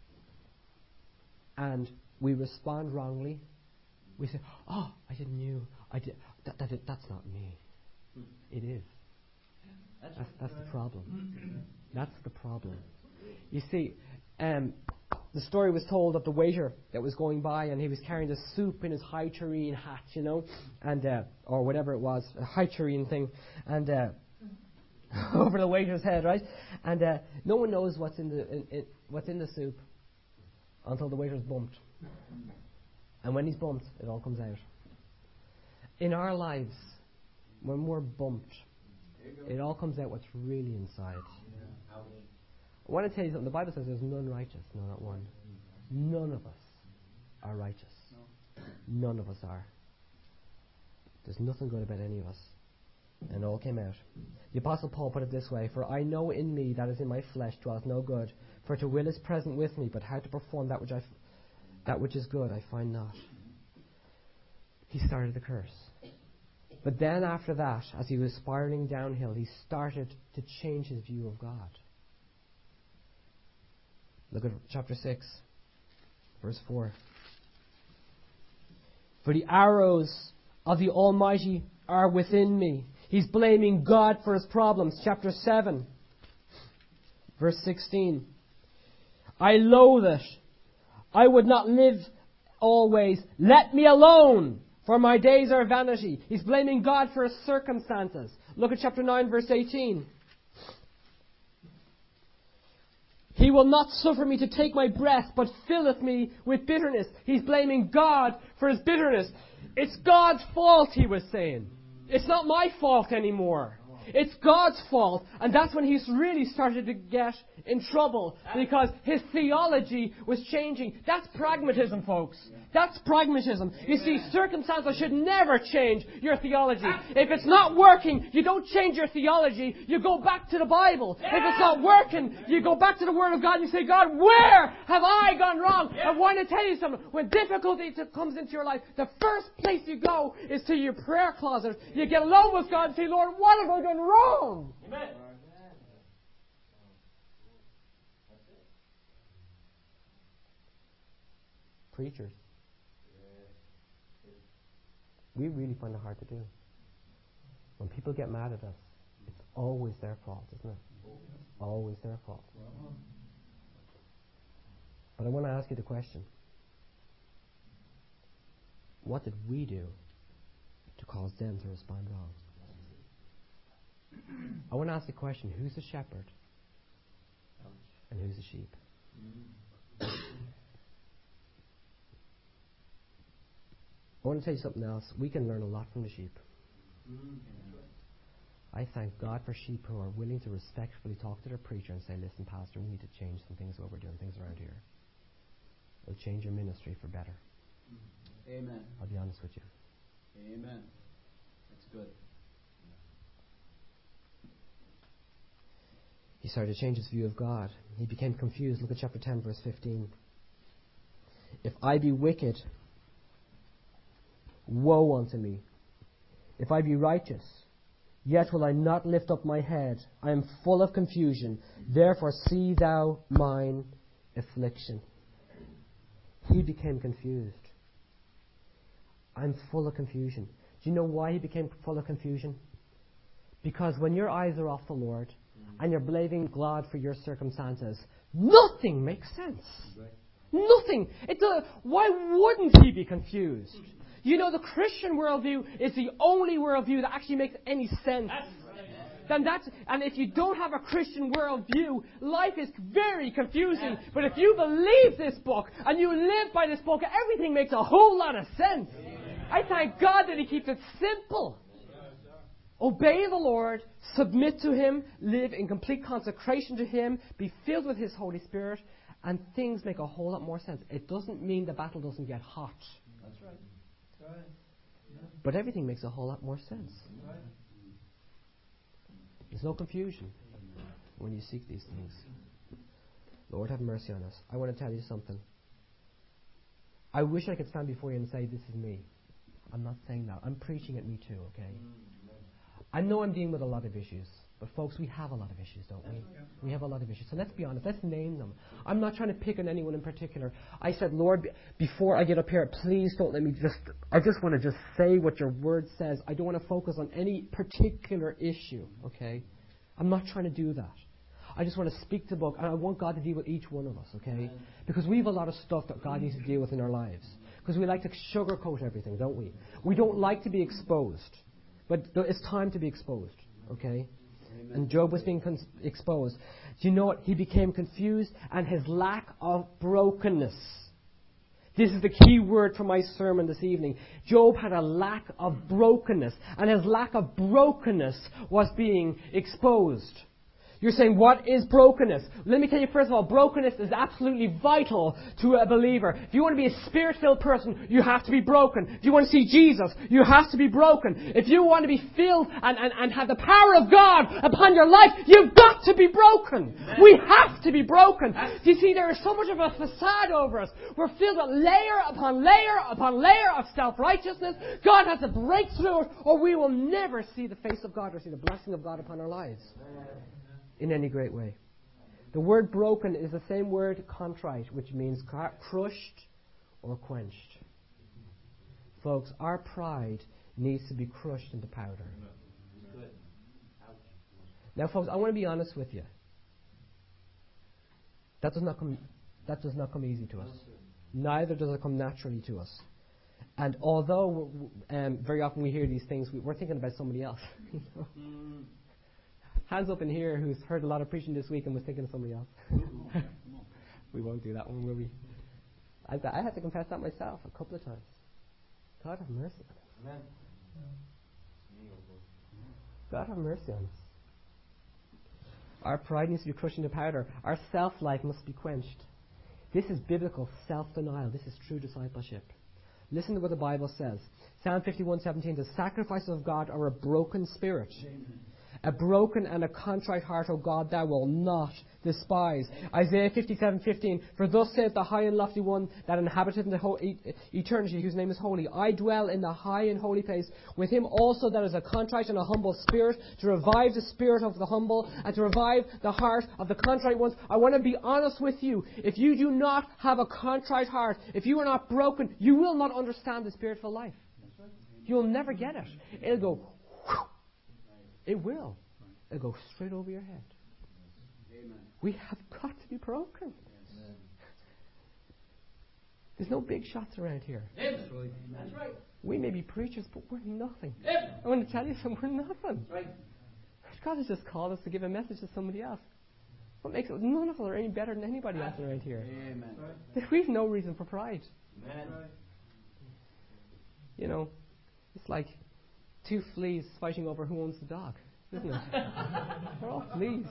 and we respond wrongly, we say, "Oh, I didn't know. I did. That, that, that, that's not me." It is. That's that's, that's the problem. That's the problem. You see, um, the story was told of the waiter that was going by, and he was carrying the soup in his high tureen hat, you know, and uh, or whatever it was, a high tureen thing, and uh, over the waiter's head, right? And uh, no one knows what's in the in, in, what's in the soup until the waiter's bumped, and when he's bumped, it all comes out. In our lives, when we're bumped, it all comes out what's really inside. I want to tell you something. The Bible says there's none righteous, no, not one. None of us are righteous. None of us are. There's nothing good about any of us. And it all came out. The Apostle Paul put it this way: For I know in me that is in my flesh dwelleth no good. For to will is present with me, but how to perform that which I, f- that which is good I find not. He started to curse. But then after that, as he was spiraling downhill, he started to change his view of God. Look at chapter six, verse four. For the arrows of the Almighty are within me. He's blaming God for his problems. Chapter seven, verse sixteen. I loathe it. I would not live always. Let me alone, for my days are vanity. He's blaming God for his circumstances. Look at chapter nine, verse eighteen. He will not suffer me to take my breath, but filleth me with bitterness. He's blaming God for his bitterness. It's God's fault, he was saying. It's not my fault anymore. It's God's fault. And that's when he's really started to get in trouble, because his theology was changing. That's pragmatism, folks. That's pragmatism. You see, circumstances should never change your theology. If it's not working, you don't change your theology. You go back to the Bible. If it's not working, you go back to the Word of God and you say, God, where have I gone wrong? I want to tell you something. When difficulty comes into your life, the first place you go is to your prayer closet. You get alone with God and say, Lord, what have I done wrong? Amen. Preachers, we really find it hard to do. When people get mad at us, it's always their fault, isn't it? Always their fault. But I want to ask you the question: what did we do to cause them to respond wrong? I want to ask the question: who's the shepherd and who's the sheep? I want to tell you something else. We can learn a lot from the sheep. I thank God for sheep who are willing to respectfully talk to their preacher and say, listen, Pastor, we need to change some things while we're doing things around here. It'll change your ministry for better. Amen. I'll be honest with you. Amen. That's good. He started to change his view of God. He became confused. Look at chapter ten, verse fifteen. If I be wicked, woe unto me. If I be righteous, yet will I not lift up my head. I am full of confusion. Therefore see thou mine affliction. He became confused. I'm full of confusion. Do you know why he became full of confusion? Because when your eyes are off the Lord and you're blaming God for your circumstances, nothing makes sense. Nothing. It's a, why wouldn't he be confused? You know, the Christian worldview is the only worldview that actually makes any sense. Then that's, and if you don't have a Christian worldview, life is very confusing. But if you believe this book and you live by this book, everything makes a whole lot of sense. I thank God that he keeps it simple. Obey the Lord, submit to him, live in complete consecration to him, be filled with his Holy Spirit, and things make a whole lot more sense. It doesn't mean the battle doesn't get hot. That's right. That's right. Yeah. But everything makes a whole lot more sense. Right. There's no confusion when you seek these things. Lord, have mercy on us. I want to tell you something. I wish I could stand before you and say, this is me. I'm not saying that. I'm preaching at me too, okay? I know I'm dealing with a lot of issues. But folks, we have a lot of issues, don't we? We have a lot of issues. So let's be honest. Let's name them. I'm not trying to pick on anyone in particular. I said, Lord, before I get up here, please don't let me just, I just want to just say what your word says. I don't want to focus on any particular issue, okay? I'm not trying to do that. I just want to speak to the book, and I want God to deal with each one of us, okay? Because we have a lot of stuff that God needs to deal with in our lives. Because we like to sugarcoat everything, don't we? We don't like to be exposed. But it's time to be exposed, okay? And Job was being con- exposed. Do you know what? He became confused, and his lack of brokenness. This is the key word for my sermon this evening. Job had a lack of brokenness, and his lack of brokenness was being exposed. You're saying, what is brokenness? Let me tell you, first of all, brokenness is absolutely vital to a believer. If you want to be a spirit-filled person, you have to be broken. If you want to see Jesus, you have to be broken. If you want to be filled and, and, and have the power of God upon your life, you've got to be broken. Amen. We have to be broken. Do you see, there is so much of a facade over us. We're filled with layer upon layer upon layer of self-righteousness. God has to break through it, or we will never see the face of God or see the blessing of God upon our lives. Amen. In any great way. The word broken is the same word contrite, which means crushed or quenched. Folks, our pride needs to be crushed into powder. Now, folks, I want to be honest with you. That does not come, that does not come easy to us. Neither does it come naturally to us. And although um, very often we hear these things, we, we're thinking about somebody else. You know? mm. Hands up in here who's heard a lot of preaching this week and was thinking of somebody else. We won't do that one, will we? I, I had to confess that myself a couple of times. God have mercy on us. Amen. God have mercy on us. Our pride needs to be crushed into powder. Our self-life must be quenched. This is biblical self-denial. This is true discipleship. Listen to what the Bible says. Psalm fifty-one seventeen, the sacrifices of God are a broken spirit. Amen. A broken and a contrite heart, O God, thou wilt not despise. Isaiah fifty-seven fifteen, for thus saith the high and lofty one that inhabiteth in the ho- eternity, whose name is holy. I dwell in the high and holy place, with him also that is a contrite and a humble spirit, to revive the spirit of the humble, and to revive the heart of the contrite ones. I want to be honest with you. If you do not have a contrite heart, if you are not broken, you will not understand the spiritual life. You'll never get it. It'll go whew. It will. It'll go straight over your head. Amen. We have got to be broken. Amen. There's no big shots around here. Amen. That's right. We may be preachers, but we're nothing. Amen. I want to tell you something. We're nothing. Right. God has just called us to give a message to somebody else. What makes it? None of us are any better than anybody else around here. Amen. Right. We have no reason for pride. Amen. You know, it's like two fleas fighting over who owns the dog, isn't it? We're all fleas.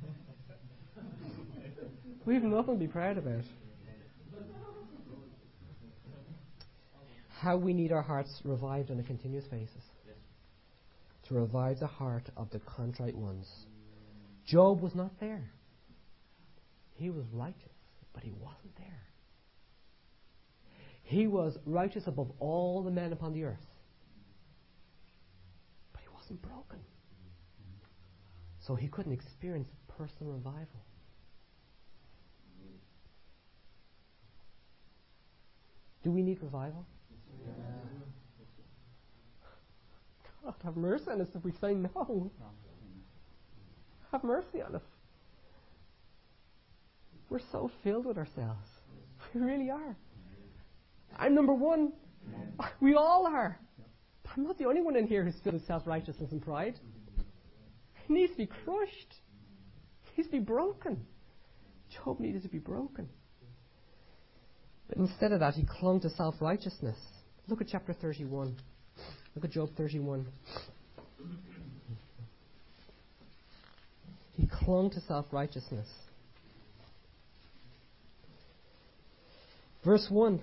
We have nothing to be proud about. How we need our hearts revived on a continuous basis. To revive the heart of the contrite ones. Job was not there. He was righteous, but he wasn't there. He was righteous above all the men upon the earth. Broken. So he couldn't experience personal revival. Do we need revival? Yeah. God, have mercy on us if we say no. Have mercy on us. We're so filled with ourselves. We really are. I'm number one. We all are. But I'm not the only one in here who's filled with self-righteousness and pride. He needs to be crushed. He needs to be broken. Job needed to be broken. But instead of that, he clung to self-righteousness. Look at chapter thirty-one. Look at Job thirty-one. He clung to self-righteousness. Verse one.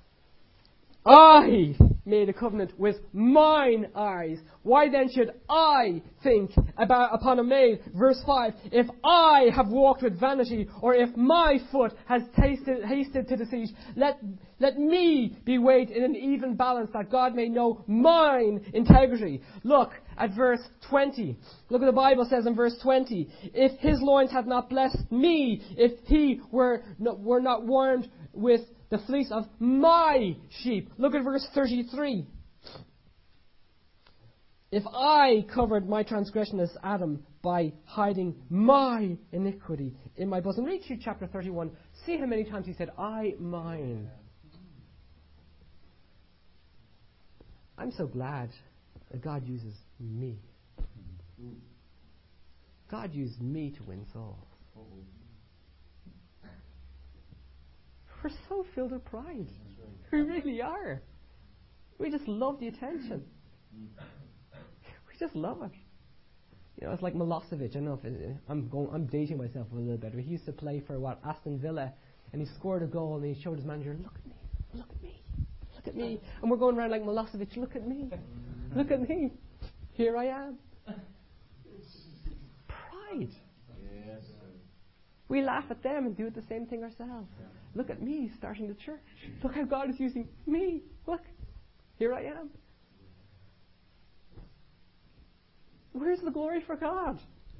I made a covenant with mine eyes. Why then should I think about upon a maid? Verse five. If I have walked with vanity, or if my foot has tasted, hasted to deceit, let, let me be weighed in an even balance, that God may know mine integrity. Look at verse twenty. Look what the Bible says in verse twenty. If his loins had not blessed me, if he were not, were not warmed with the fleece of my sheep. Look at verse thirty-three. If I covered my transgression as Adam by hiding my iniquity in my bosom. Read through chapter thirty-one. See how many times he said, I, mine. I'm so glad that God uses me. God used me to win souls. We're so filled with pride. We really are. We just love the attention. We just love it. You know, it's like Milosevic. I don't know if it, I'm going. I'm dating myself a little bit. He used to play for what Aston Villa, and he scored a goal, and he showed his manager, "Look at me, look at me, look at me." And we're going around like Milosevic. Look at me, look at me. Here I am. Pride. We laugh at them and do the same thing ourselves. Look at me starting the church. Look how God is using me. Look, here I am. Where's the glory for God?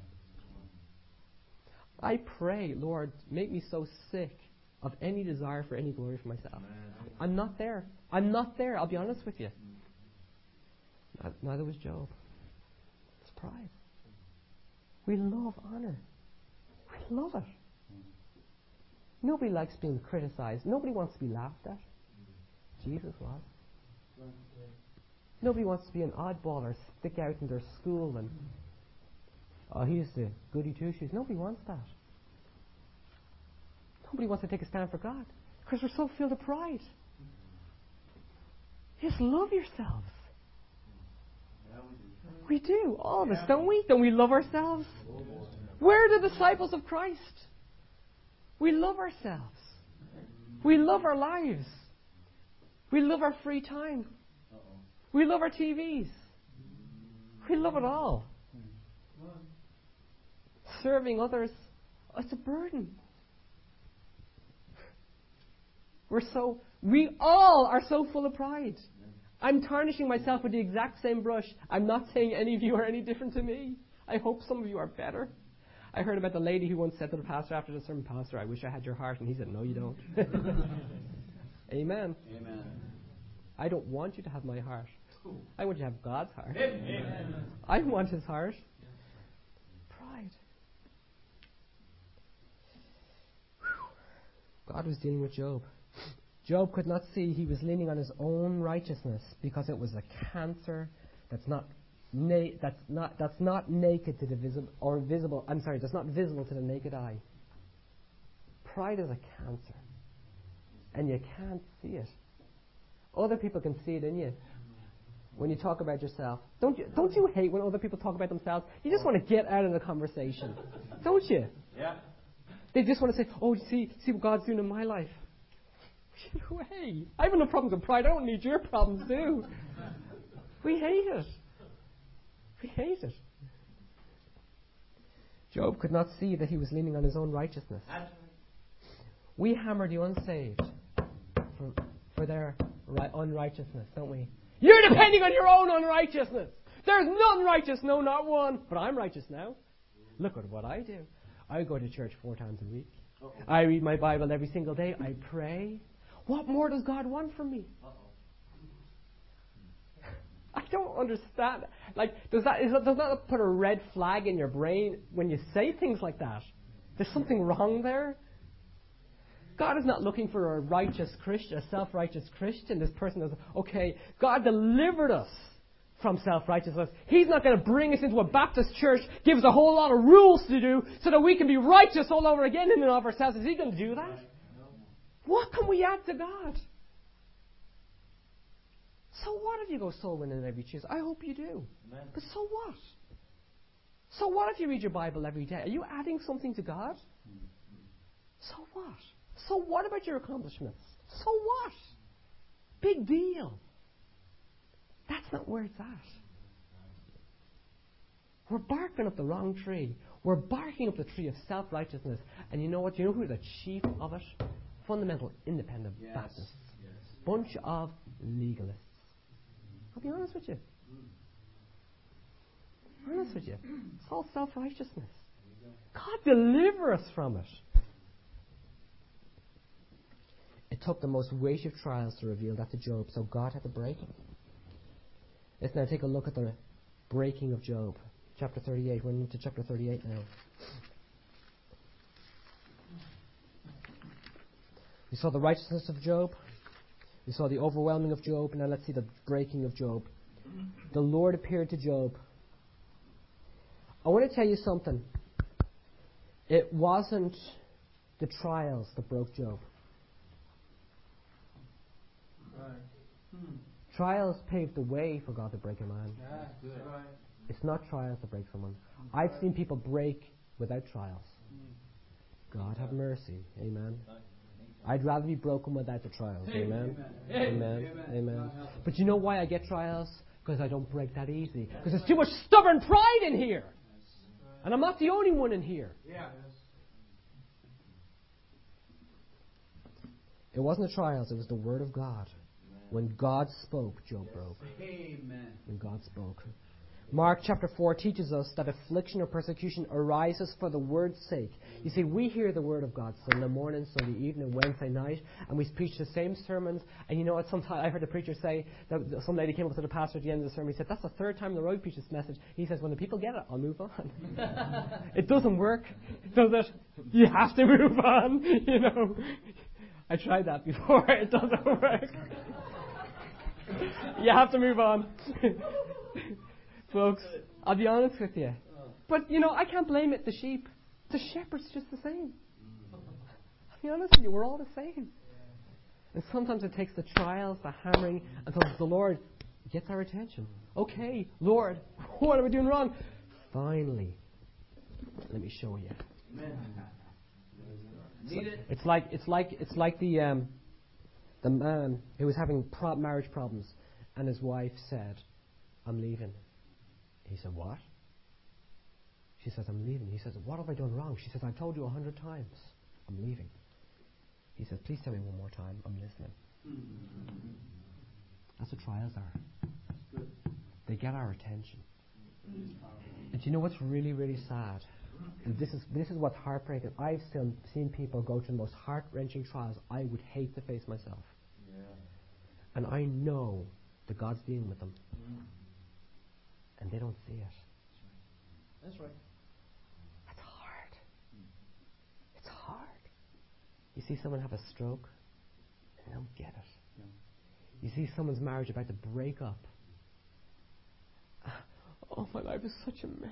I pray, Lord, make me so sick of any desire for any glory for myself. I'm not there. I'm not there. I'll be honest with you. Neither was Job. It's pride. We love honor. We love it. Nobody likes being criticized. Nobody wants to be laughed at. Jesus was. Nobody wants to be an oddball or stick out in their school and, oh, he's the goody two-shoes. Nobody wants that. Nobody wants to take a stand for God because we're so filled with pride. Just love yourselves. We do. All of us, don't we? Don't we love ourselves? Where are the disciples of Christ? We love ourselves. We love our lives. We love our free time. We love our T Vs. We love it all. Serving others, it's a burden. We're so, we all are so full of pride. I'm tarnishing myself with the exact same brush. I'm not saying any of you are any different to me. I hope some of you are better. I heard about the lady who once said to the pastor after the sermon, "Pastor, I wish I had your heart." And he said, "No, you don't." Amen. Amen. I don't want you to have my heart. I want you to have God's heart. Amen. I want his heart. Pride. Whew. God was dealing with Job. Job could not see he was leaning on his own righteousness because it was a cancer that's not Na- that's not that's not naked to the visible or visible. I'm sorry, that's not visible to the naked eye. Pride is a cancer, and you can't see it. Other people can see it in you. When you talk about yourself, don't you? Don't you hate when other people talk about themselves? You just want to get out of the conversation, don't you? Yeah. They just want to say, "Oh, see, see what God's doing in my life." Hey, I have no problems with pride. I don't need your problems, too. We hate it. We hate it. Job could not see that he was leaning on his own righteousness. We hammer the unsaved for, for their ri- unrighteousness, don't we? You're depending on your own unrighteousness. There's none righteous, no, not one. But I'm righteous now. Look at what I do. I go to church four times a week. Uh-oh. I read my Bible every single day. I pray. What more does God want from me? Uh-oh. I don't understand. Like, does that, is that does that put a red flag in your brain when you say things like that? There's something wrong there. God is not looking for a righteous Christian, a self-righteous Christian. This person is, okay, God delivered us from self-righteousness. He's not going to bring us into a Baptist church, give us a whole lot of rules to do so that we can be righteous all over again in and of ourselves. Is He going to do that? What can we add to God? So what if you go soul winning every Tuesday? I hope you do. Amen. But so what? So what if you read your Bible every day? Are you adding something to God? So what? So what about your accomplishments? So what? Big deal. That's not where it's at. We're barking up the wrong tree. We're barking up the tree of self-righteousness. And you know what? You know who the chief of it? Fundamental independent yes. Baptists. Yes. Bunch of legalists. I'll be honest with you. Honest with you. It's all self-righteousness. God deliver us from it. It took the most weighty of trials to reveal that to Job, so God had to break him. Let's now take a look at the breaking of Job. Chapter thirty-eight. We're into chapter thirty-eight now. We saw the righteousness of Job. We saw the overwhelming of Job. Now let's see the breaking of Job. The Lord appeared to Job. I want to tell you something. It wasn't the trials that broke Job. Right. Hmm. Trials paved the way for God to break a man. Yeah, good. Right. It's not trials that break someone. I've seen people break without trials. God have mercy. Amen. I'd rather be broken without the trials. Amen. Amen. Amen. Amen. But you know why I get trials? Because I don't break that easy. Because there's too much stubborn pride in here. And I'm not the only one in here. It wasn't the trials, it was the Word of God. When God spoke, Job broke. When God spoke. Mark chapter four teaches us that affliction or persecution arises for the word's sake. You see, we hear the word of God Sunday morning, Sunday evening, Wednesday night, and we preach the same sermons. And you know what? Sometimes I heard a preacher say that some lady came up to the pastor at the end of the sermon. He said, "That's the third time in the row you preach this message." He says, "When the people get it, I'll move on." It doesn't work, does it? You have to move on. You know, I tried that before. It doesn't work. You have to move on. Folks, I'll be honest with you. But, you know, I can't blame it, the sheep. The shepherd's just the same. I'll be honest with you, we're all the same. And sometimes it takes the trials, the hammering, until the Lord gets our attention. Okay, Lord, what are we doing wrong? Finally, let me show you. Need it. It's like it's like it's like the um, the man who was having pro- marriage problems, and his wife said, "I'm leaving." He said, "What?" She says, "I'm leaving." He says, "What have I done wrong?" She says, "I've told you a hundred times. I'm leaving." He says, "Please tell me one more time. I'm listening." Mm-hmm. That's what trials are. Good. They get our attention. And do you know what's really, really sad? And this is this is what's heartbreaking. I've seen, seen people go through the most heart-wrenching trials I would hate to face myself. Yeah. And I know that God's dealing with them. Mm. And they don't see it. That's right. That's hard. Mm. It's hard. You see someone have a stroke, and they don't get it. No. You see someone's marriage about to break up. Oh, my life is such a mess.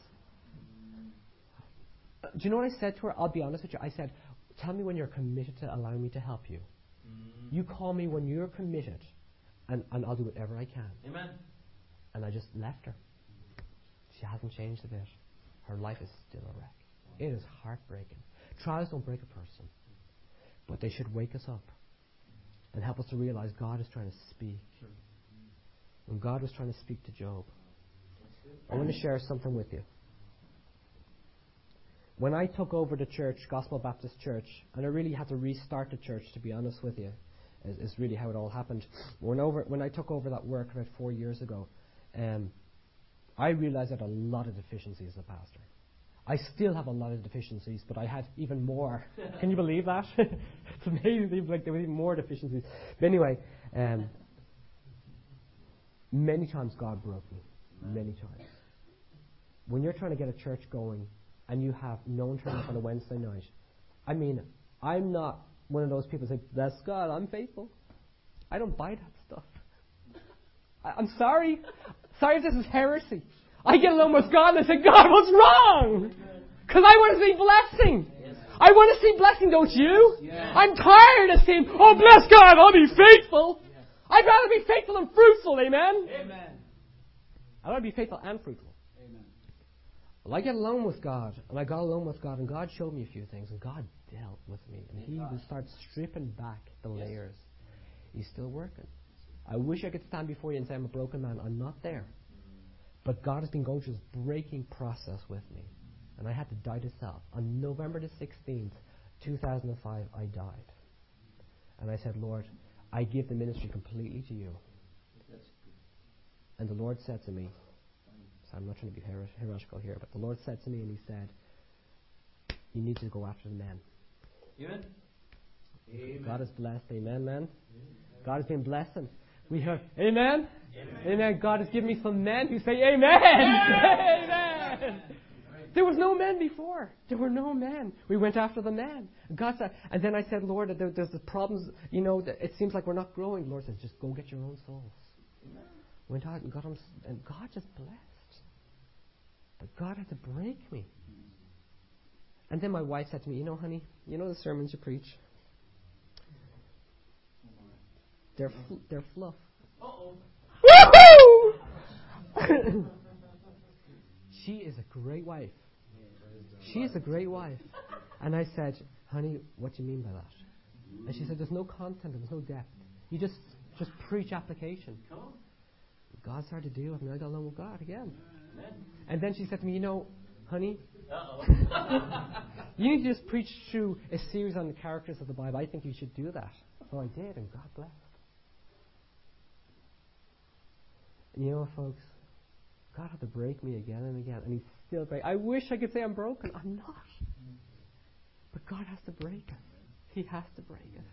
Uh, do you know what I said to her? I'll be honest with you. I said, "Tell me when you're committed to allowing me to help you. Mm. You call me when you're committed, and, and I'll do whatever I can." Amen. And I just left her. She hasn't changed a bit. Her life is still a wreck. It is heartbreaking. Trials don't break a person, but they should wake us up and help us to realize God is trying to speak. Sure. When God was trying to speak to Job, I want to share something with you. When I took over the church, Gospel Baptist Church, and I really had to restart the church, to be honest with you, is, is really how it all happened. When, over, when I took over that work about four years ago, um, I realized I had a lot of deficiencies as a pastor. I still have a lot of deficiencies, but I had even more. Can you believe that? It's amazing. Like there were even more deficiencies. But anyway, um, Many times God broke me. Many times. When you're trying to get a church going and you have no one turn up on a Wednesday night, I mean, I'm not one of those people who say, bless God, I'm faithful. I don't buy that stuff. I, I'm sorry. Sorry if this is heresy. I get along with God and I say, God, what's wrong? Because I want to see blessing. I want to see blessing, don't you? Yeah. I'm tired of seeing, oh, bless God, I'll be faithful. Yeah. I'd rather be faithful and fruitful, amen? Amen. I'd rather be faithful and fruitful. Amen. Well, I get alone with God, and I got alone with God, and God showed me a few things, and God dealt with me. And He will start stripping back the yes. layers. He's still working. I wish I could stand before you and say I'm a broken man. I'm not there. But God has been going through this breaking process with me. And I had to die to self. On November the sixteenth, two thousand five, I died. And I said, Lord, I give the ministry completely to you. And the Lord said to me, so I'm not trying to be hier- hierarchical here, but the Lord said to me and He said, you need to go after the men. Amen. Amen. God is blessed. Amen, man. Amen. God has been blessing. We have, amen? Amen. Amen. God has given me some men who say, amen. Amen. There was no men before. There were no men. We went after the men. God said, and then I said, Lord, there, there's the problems. You know, it seems like we're not growing. The Lord says, just go get your own souls. Amen. Went out and got them, and God just blessed. But God had to break me. And then my wife said to me, you know, honey, you know the sermons you preach? They're fl- they're fluff. Uh-oh. Woohoo! She is a great wife. She is a great wife. And I said, honey, what do you mean by that? And she said, there's no content, there's no depth. You just just preach application. God started to do it, and I got along with God again. And then she said to me, you know, honey, you need to just preach through a series on the characters of the Bible. I think you should do that. So I did, and God blessed. And you know, folks, God had to break me again and again, and He's still breaking. I wish I could say I'm broken. I'm not. But God has to break us. He has to break us.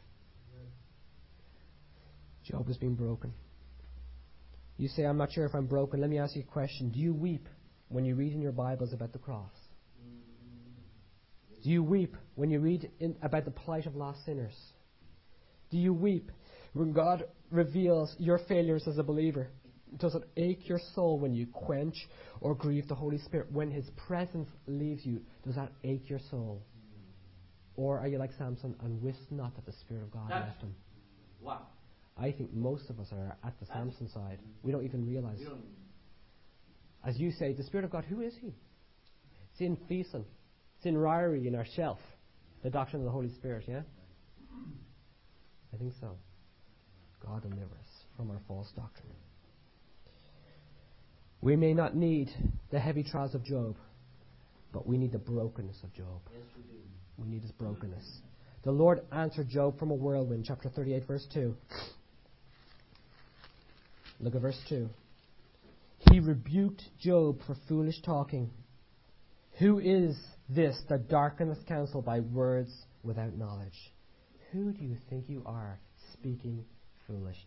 Job has been broken. You say, I'm not sure if I'm broken. Let me ask you a question. Do you weep when you read in your Bibles about the cross? Do you weep when you read in, about the plight of lost sinners? Do you weep when God reveals your failures as a believer? Does it ache your soul when you quench or grieve the Holy Spirit? When His presence leaves you, does that ache your soul? Or are you like Samson and wist not that the Spirit of God That's left him? Wow. I think most of us are at the That's Samson side. We don't even realize. Don't. As you say, the Spirit of God, who is He? It's in Thiessen. It's in Ryrie in our shelf. The doctrine of the Holy Spirit, yeah? I think so. God deliver us from our false doctrine. We may not need the heavy trials of Job, but we need the brokenness of Job. Yes, we do. We need His brokenness. The Lord answered Job from a whirlwind, chapter thirty-eight, verse two. Look at verse two. He rebuked Job for foolish talking. Who is this that darkeneth counsel by words without knowledge? Who do you think you are speaking foolishness?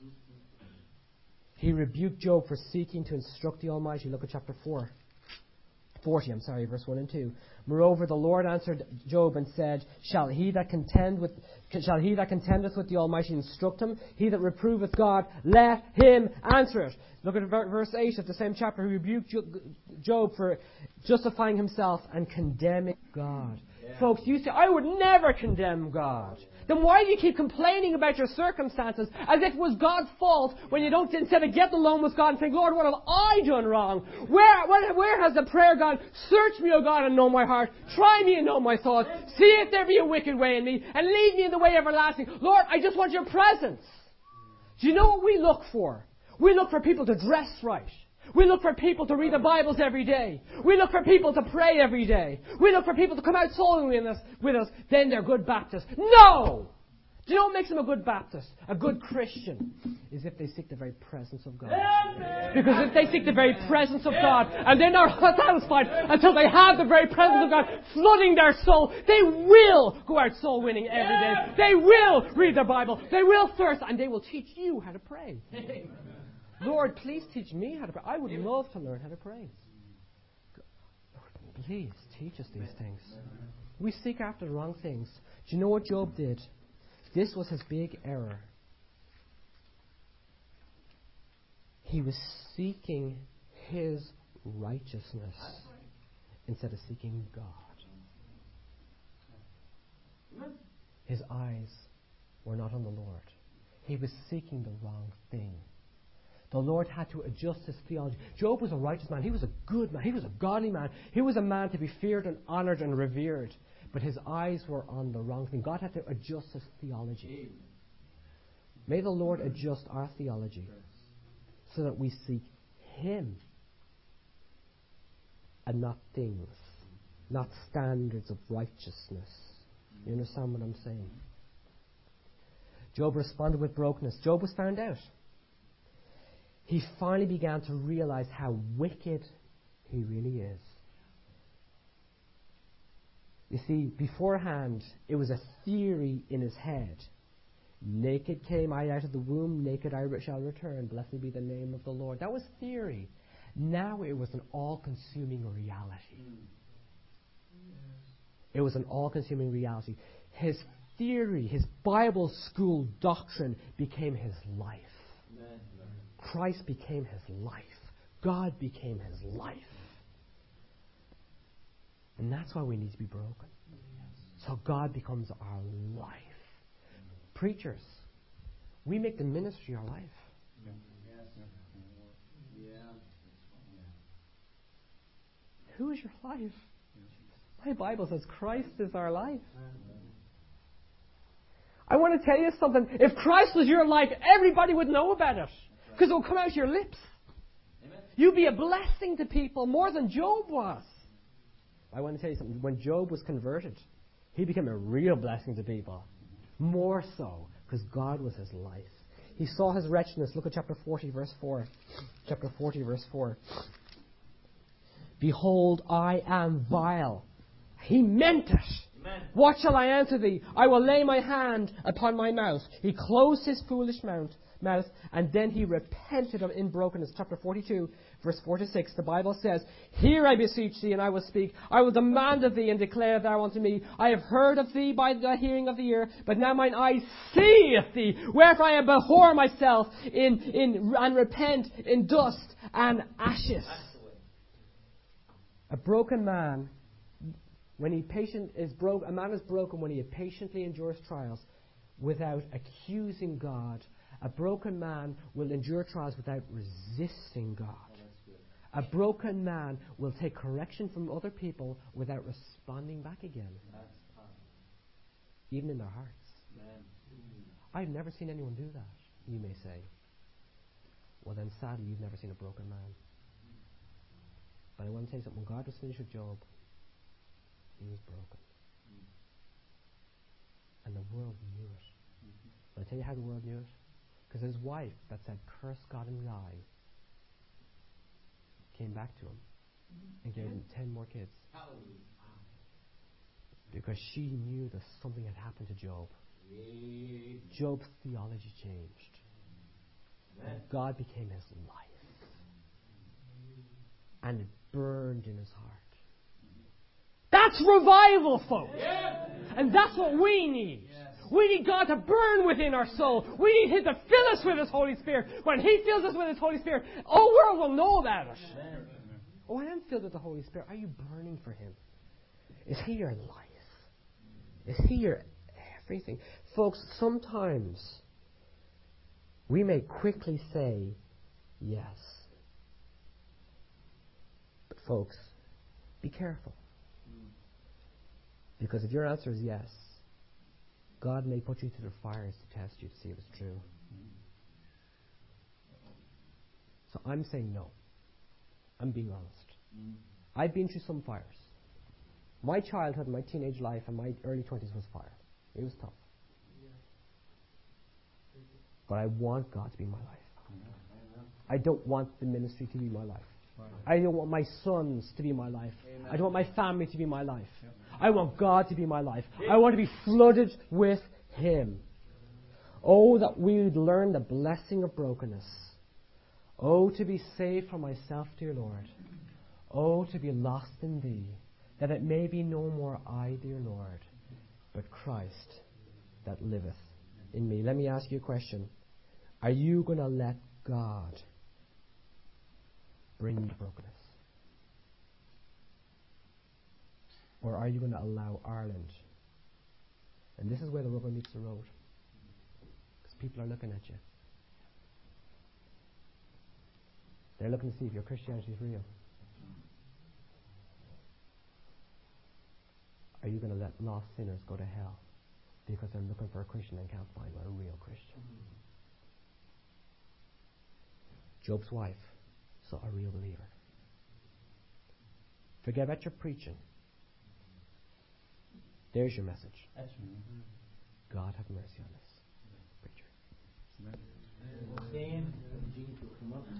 He rebuked Job for seeking to instruct the Almighty. Look at chapter four. forty, I'm sorry, verse one and two. Moreover, the Lord answered Job and said, Shall he that contend with shall he that contendeth with the Almighty instruct him? He that reproveth God, let him answer it. Look at verse eight of the same chapter. He rebuked Job for justifying himself and condemning God. Yeah. Folks, you say, I would never condemn God. Then why do you keep complaining about your circumstances as if it was God's fault when you don't, instead of getting alone with God and saying, Lord, what have I done wrong? Where, where, where has the prayer gone? Search me, O God, and know my heart. Try me and know my thoughts. See if there be a wicked way in me and lead me in the way everlasting. Lord, I just want your presence. Do you know what we look for? We look for people to dress right. We look for people to read the Bibles every day. We look for people to pray every day. We look for people to come out soul winning with us, with us. Then they're good Baptists. No! Do you know what makes them a good Baptist? A good Christian? Is if they seek the very presence of God. Because if they seek the very presence of God and they're not satisfied until they have the very presence of God flooding their soul, they will go out soul winning every day. They will read their Bible. They will thirst and they will teach you how to pray. Lord, please teach me how to pray. I would love to learn how to pray. Lord, please teach us these things. We seek after the wrong things. Do you know what Job did? This was his big error. He was seeking his righteousness instead of seeking God. His eyes were not on the Lord. He was seeking the wrong thing. The Lord had to adjust his theology. Job was a righteous man. He was a good man. He was a godly man. He was a man to be feared and honored and revered. But his eyes were on the wrong thing. God had to adjust his theology. May the Lord adjust our theology so that we seek Him and not things, not standards of righteousness. You understand what I'm saying? Job responded with brokenness. Job was found out. He finally began to realize how wicked he really is. You see, beforehand, it was a theory in his head. Naked came I out of the womb, naked I shall return. Blessed be the name of the Lord. That was theory. Now it was an all-consuming reality. It was an all-consuming reality. His theory, his Bible school doctrine became his life. Amen. Christ became his life. God became his life. And that's why we need to be broken. So God becomes our life. Preachers, we make the ministry our life. Who is your life? My Bible says Christ is our life. I want to tell you something. If Christ was your life, everybody would know about it. Because it will come out of your lips. You'd be a blessing to people more than Job was. I want to tell you something. When Job was converted, he became a real blessing to people. More so, because God was his life. He saw his wretchedness. Look at chapter forty, verse four. Chapter forty, verse four. Behold, I am vile. He meant it. Amen. What shall I answer thee? I will lay my hand upon my mouth. He closed his foolish mouth, mouth and then he repented of in brokenness. Chapter forty-two, verse four to six. The Bible says, Hear, I beseech thee, and I will speak. I will demand of thee, and declare thou unto me. I have heard of thee by the hearing of the ear, but now mine eye seeth thee. Wherefore I abhor myself in, in, and repent in dust and ashes. A broken man, when he patient is broke, a man is broken when he patiently endures trials without accusing God. A broken man will endure trials without resisting God. A broken man will take correction from other people without responding back again, even in their hearts. I've never seen anyone do that, you may say. Well, then sadly, you've never seen a broken man. But I want to tell you something. When God was finished with Job, he was broken. And the world knew it. Mm-hmm. But I tell you how the world knew it? Because his wife that said, curse God and die, came back to him and gave him ten more kids. Hallelujah. Because she knew that something had happened to Job. Yeah. Job's theology changed. Amen. God became his life. And it burned in his heart. That's revival, folks. Yeah. And that's what we need. Yes. We need God to burn within our soul. We need Him to fill us with His Holy Spirit. When He fills us with His Holy Spirit, all the world will know about it. Amen. Oh, I am filled with the Holy Spirit. Are you burning for Him? Is He your life? Is He your everything? Folks, sometimes we may quickly say yes. But folks, be careful. Because if your answer is yes, God may put you through the fires to test you to see if it's true. So I'm saying no. I'm being honest. I've been through some fires. My childhood, my teenage life, and my early twenties was fire. It was tough. But I want God to be my life. I don't want the ministry to be my life. I don't want my sons to be my life. Amen. I don't want my family to be my life. Yep. I want God to be my life. Yep. I want to be flooded with Him. Oh, that we would learn the blessing of brokenness. Oh, to be saved from myself, dear Lord. Oh, to be lost in Thee, that it may be no more I, dear Lord, but Christ that liveth in me. Let me ask you a question. Are you going to let God bring the brokenness? Or are you going to allow Ireland? And this is where the rubber meets the road. Because people are looking at you. They're looking to see if your Christianity is real. Are you going to let lost sinners go to hell because they're looking for a Christian and can't find a real Christian? Job's wife saw a real believer. Forget about your preaching. There's your message. That's right. God have mercy on us. Preacher. We'll stand. The Jeans will come up.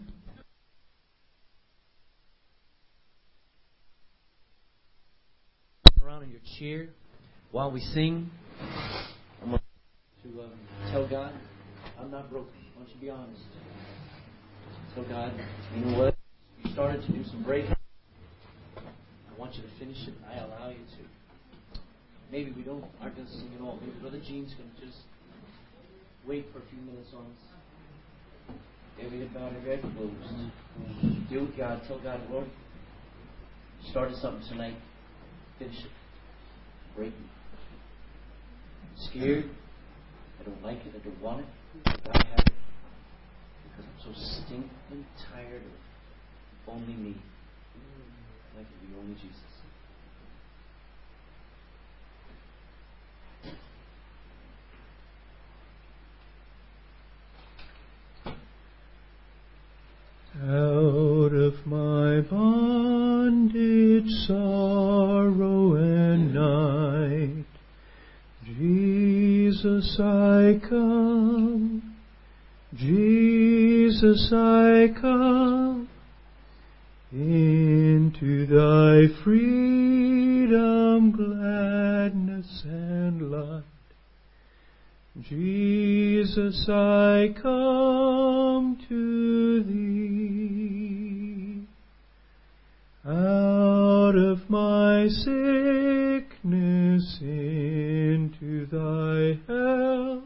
Around in your chair while we sing. I'm going to uh, tell God, I'm not broken. Why don't you be honest? Tell God, you know what? You started to do some breaking. I want you to finish it. I allow you to. Maybe we don't aren't going to sing at all. Maybe Brother Gene's going to just wait for a few minutes on us. Every head bowed, every eye closed. Deal with God. Tell God, Lord, you started something tonight. Finish it. Break me. I'm scared. I don't like it. I don't want it. But God have it. Because I'm so stinking tired of only me. I'd like to be only Jesus. Out of my bondage, sorrow and night, Jesus I come, Jesus I come, into Thy freedom, gladness and light. Jesus, I come to Thee. Out of my sickness into Thy health,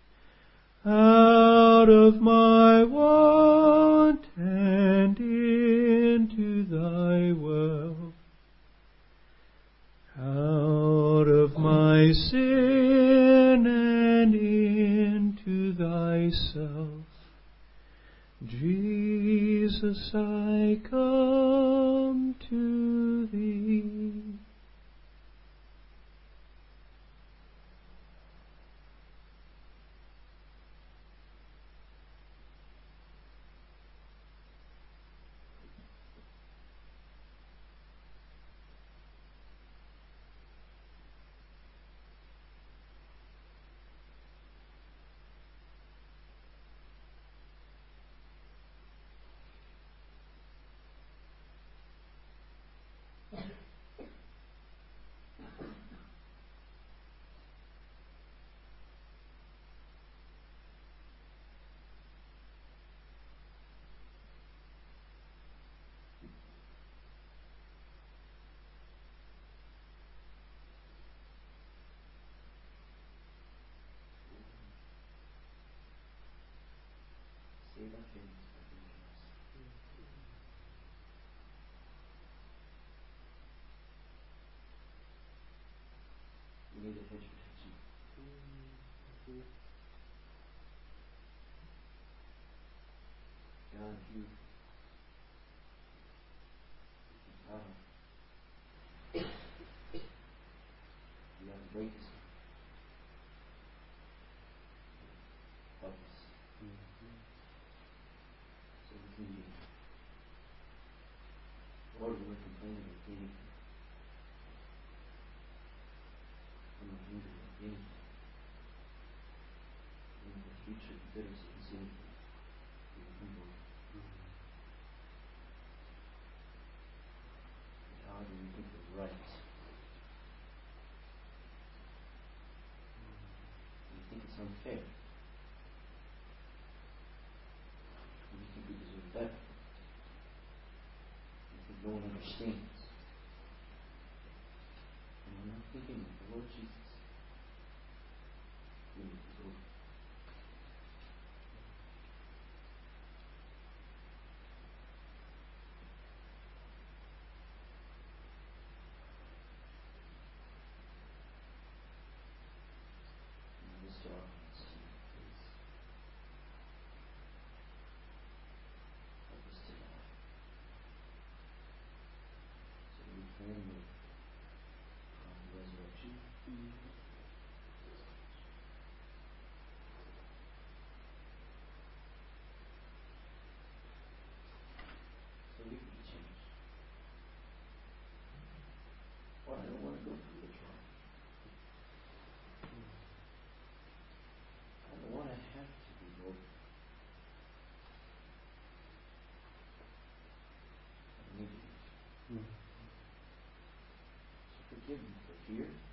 out of my want and into Thy wealth, out of my sin and into Thyself, Jesus, I come to Thee. You need a hedge protection. God, if you uh, you have to break us. Help us. So we can be. Lord, we're complaining of anything. I'm not hungry of anything. In the future, the bitters of the sin. God, when you think we're right, you think it's unfair, and you think we deserve better. don't understand. And when I'm thinking of the Lord Jesus, give me the glory. And this job is to you, please. Help us to die. So that we can live on the resurrection. So we can be changed. Well, I don't want to go through the trial. I don't want to have to be Lord. I need you. So forgive me for fear.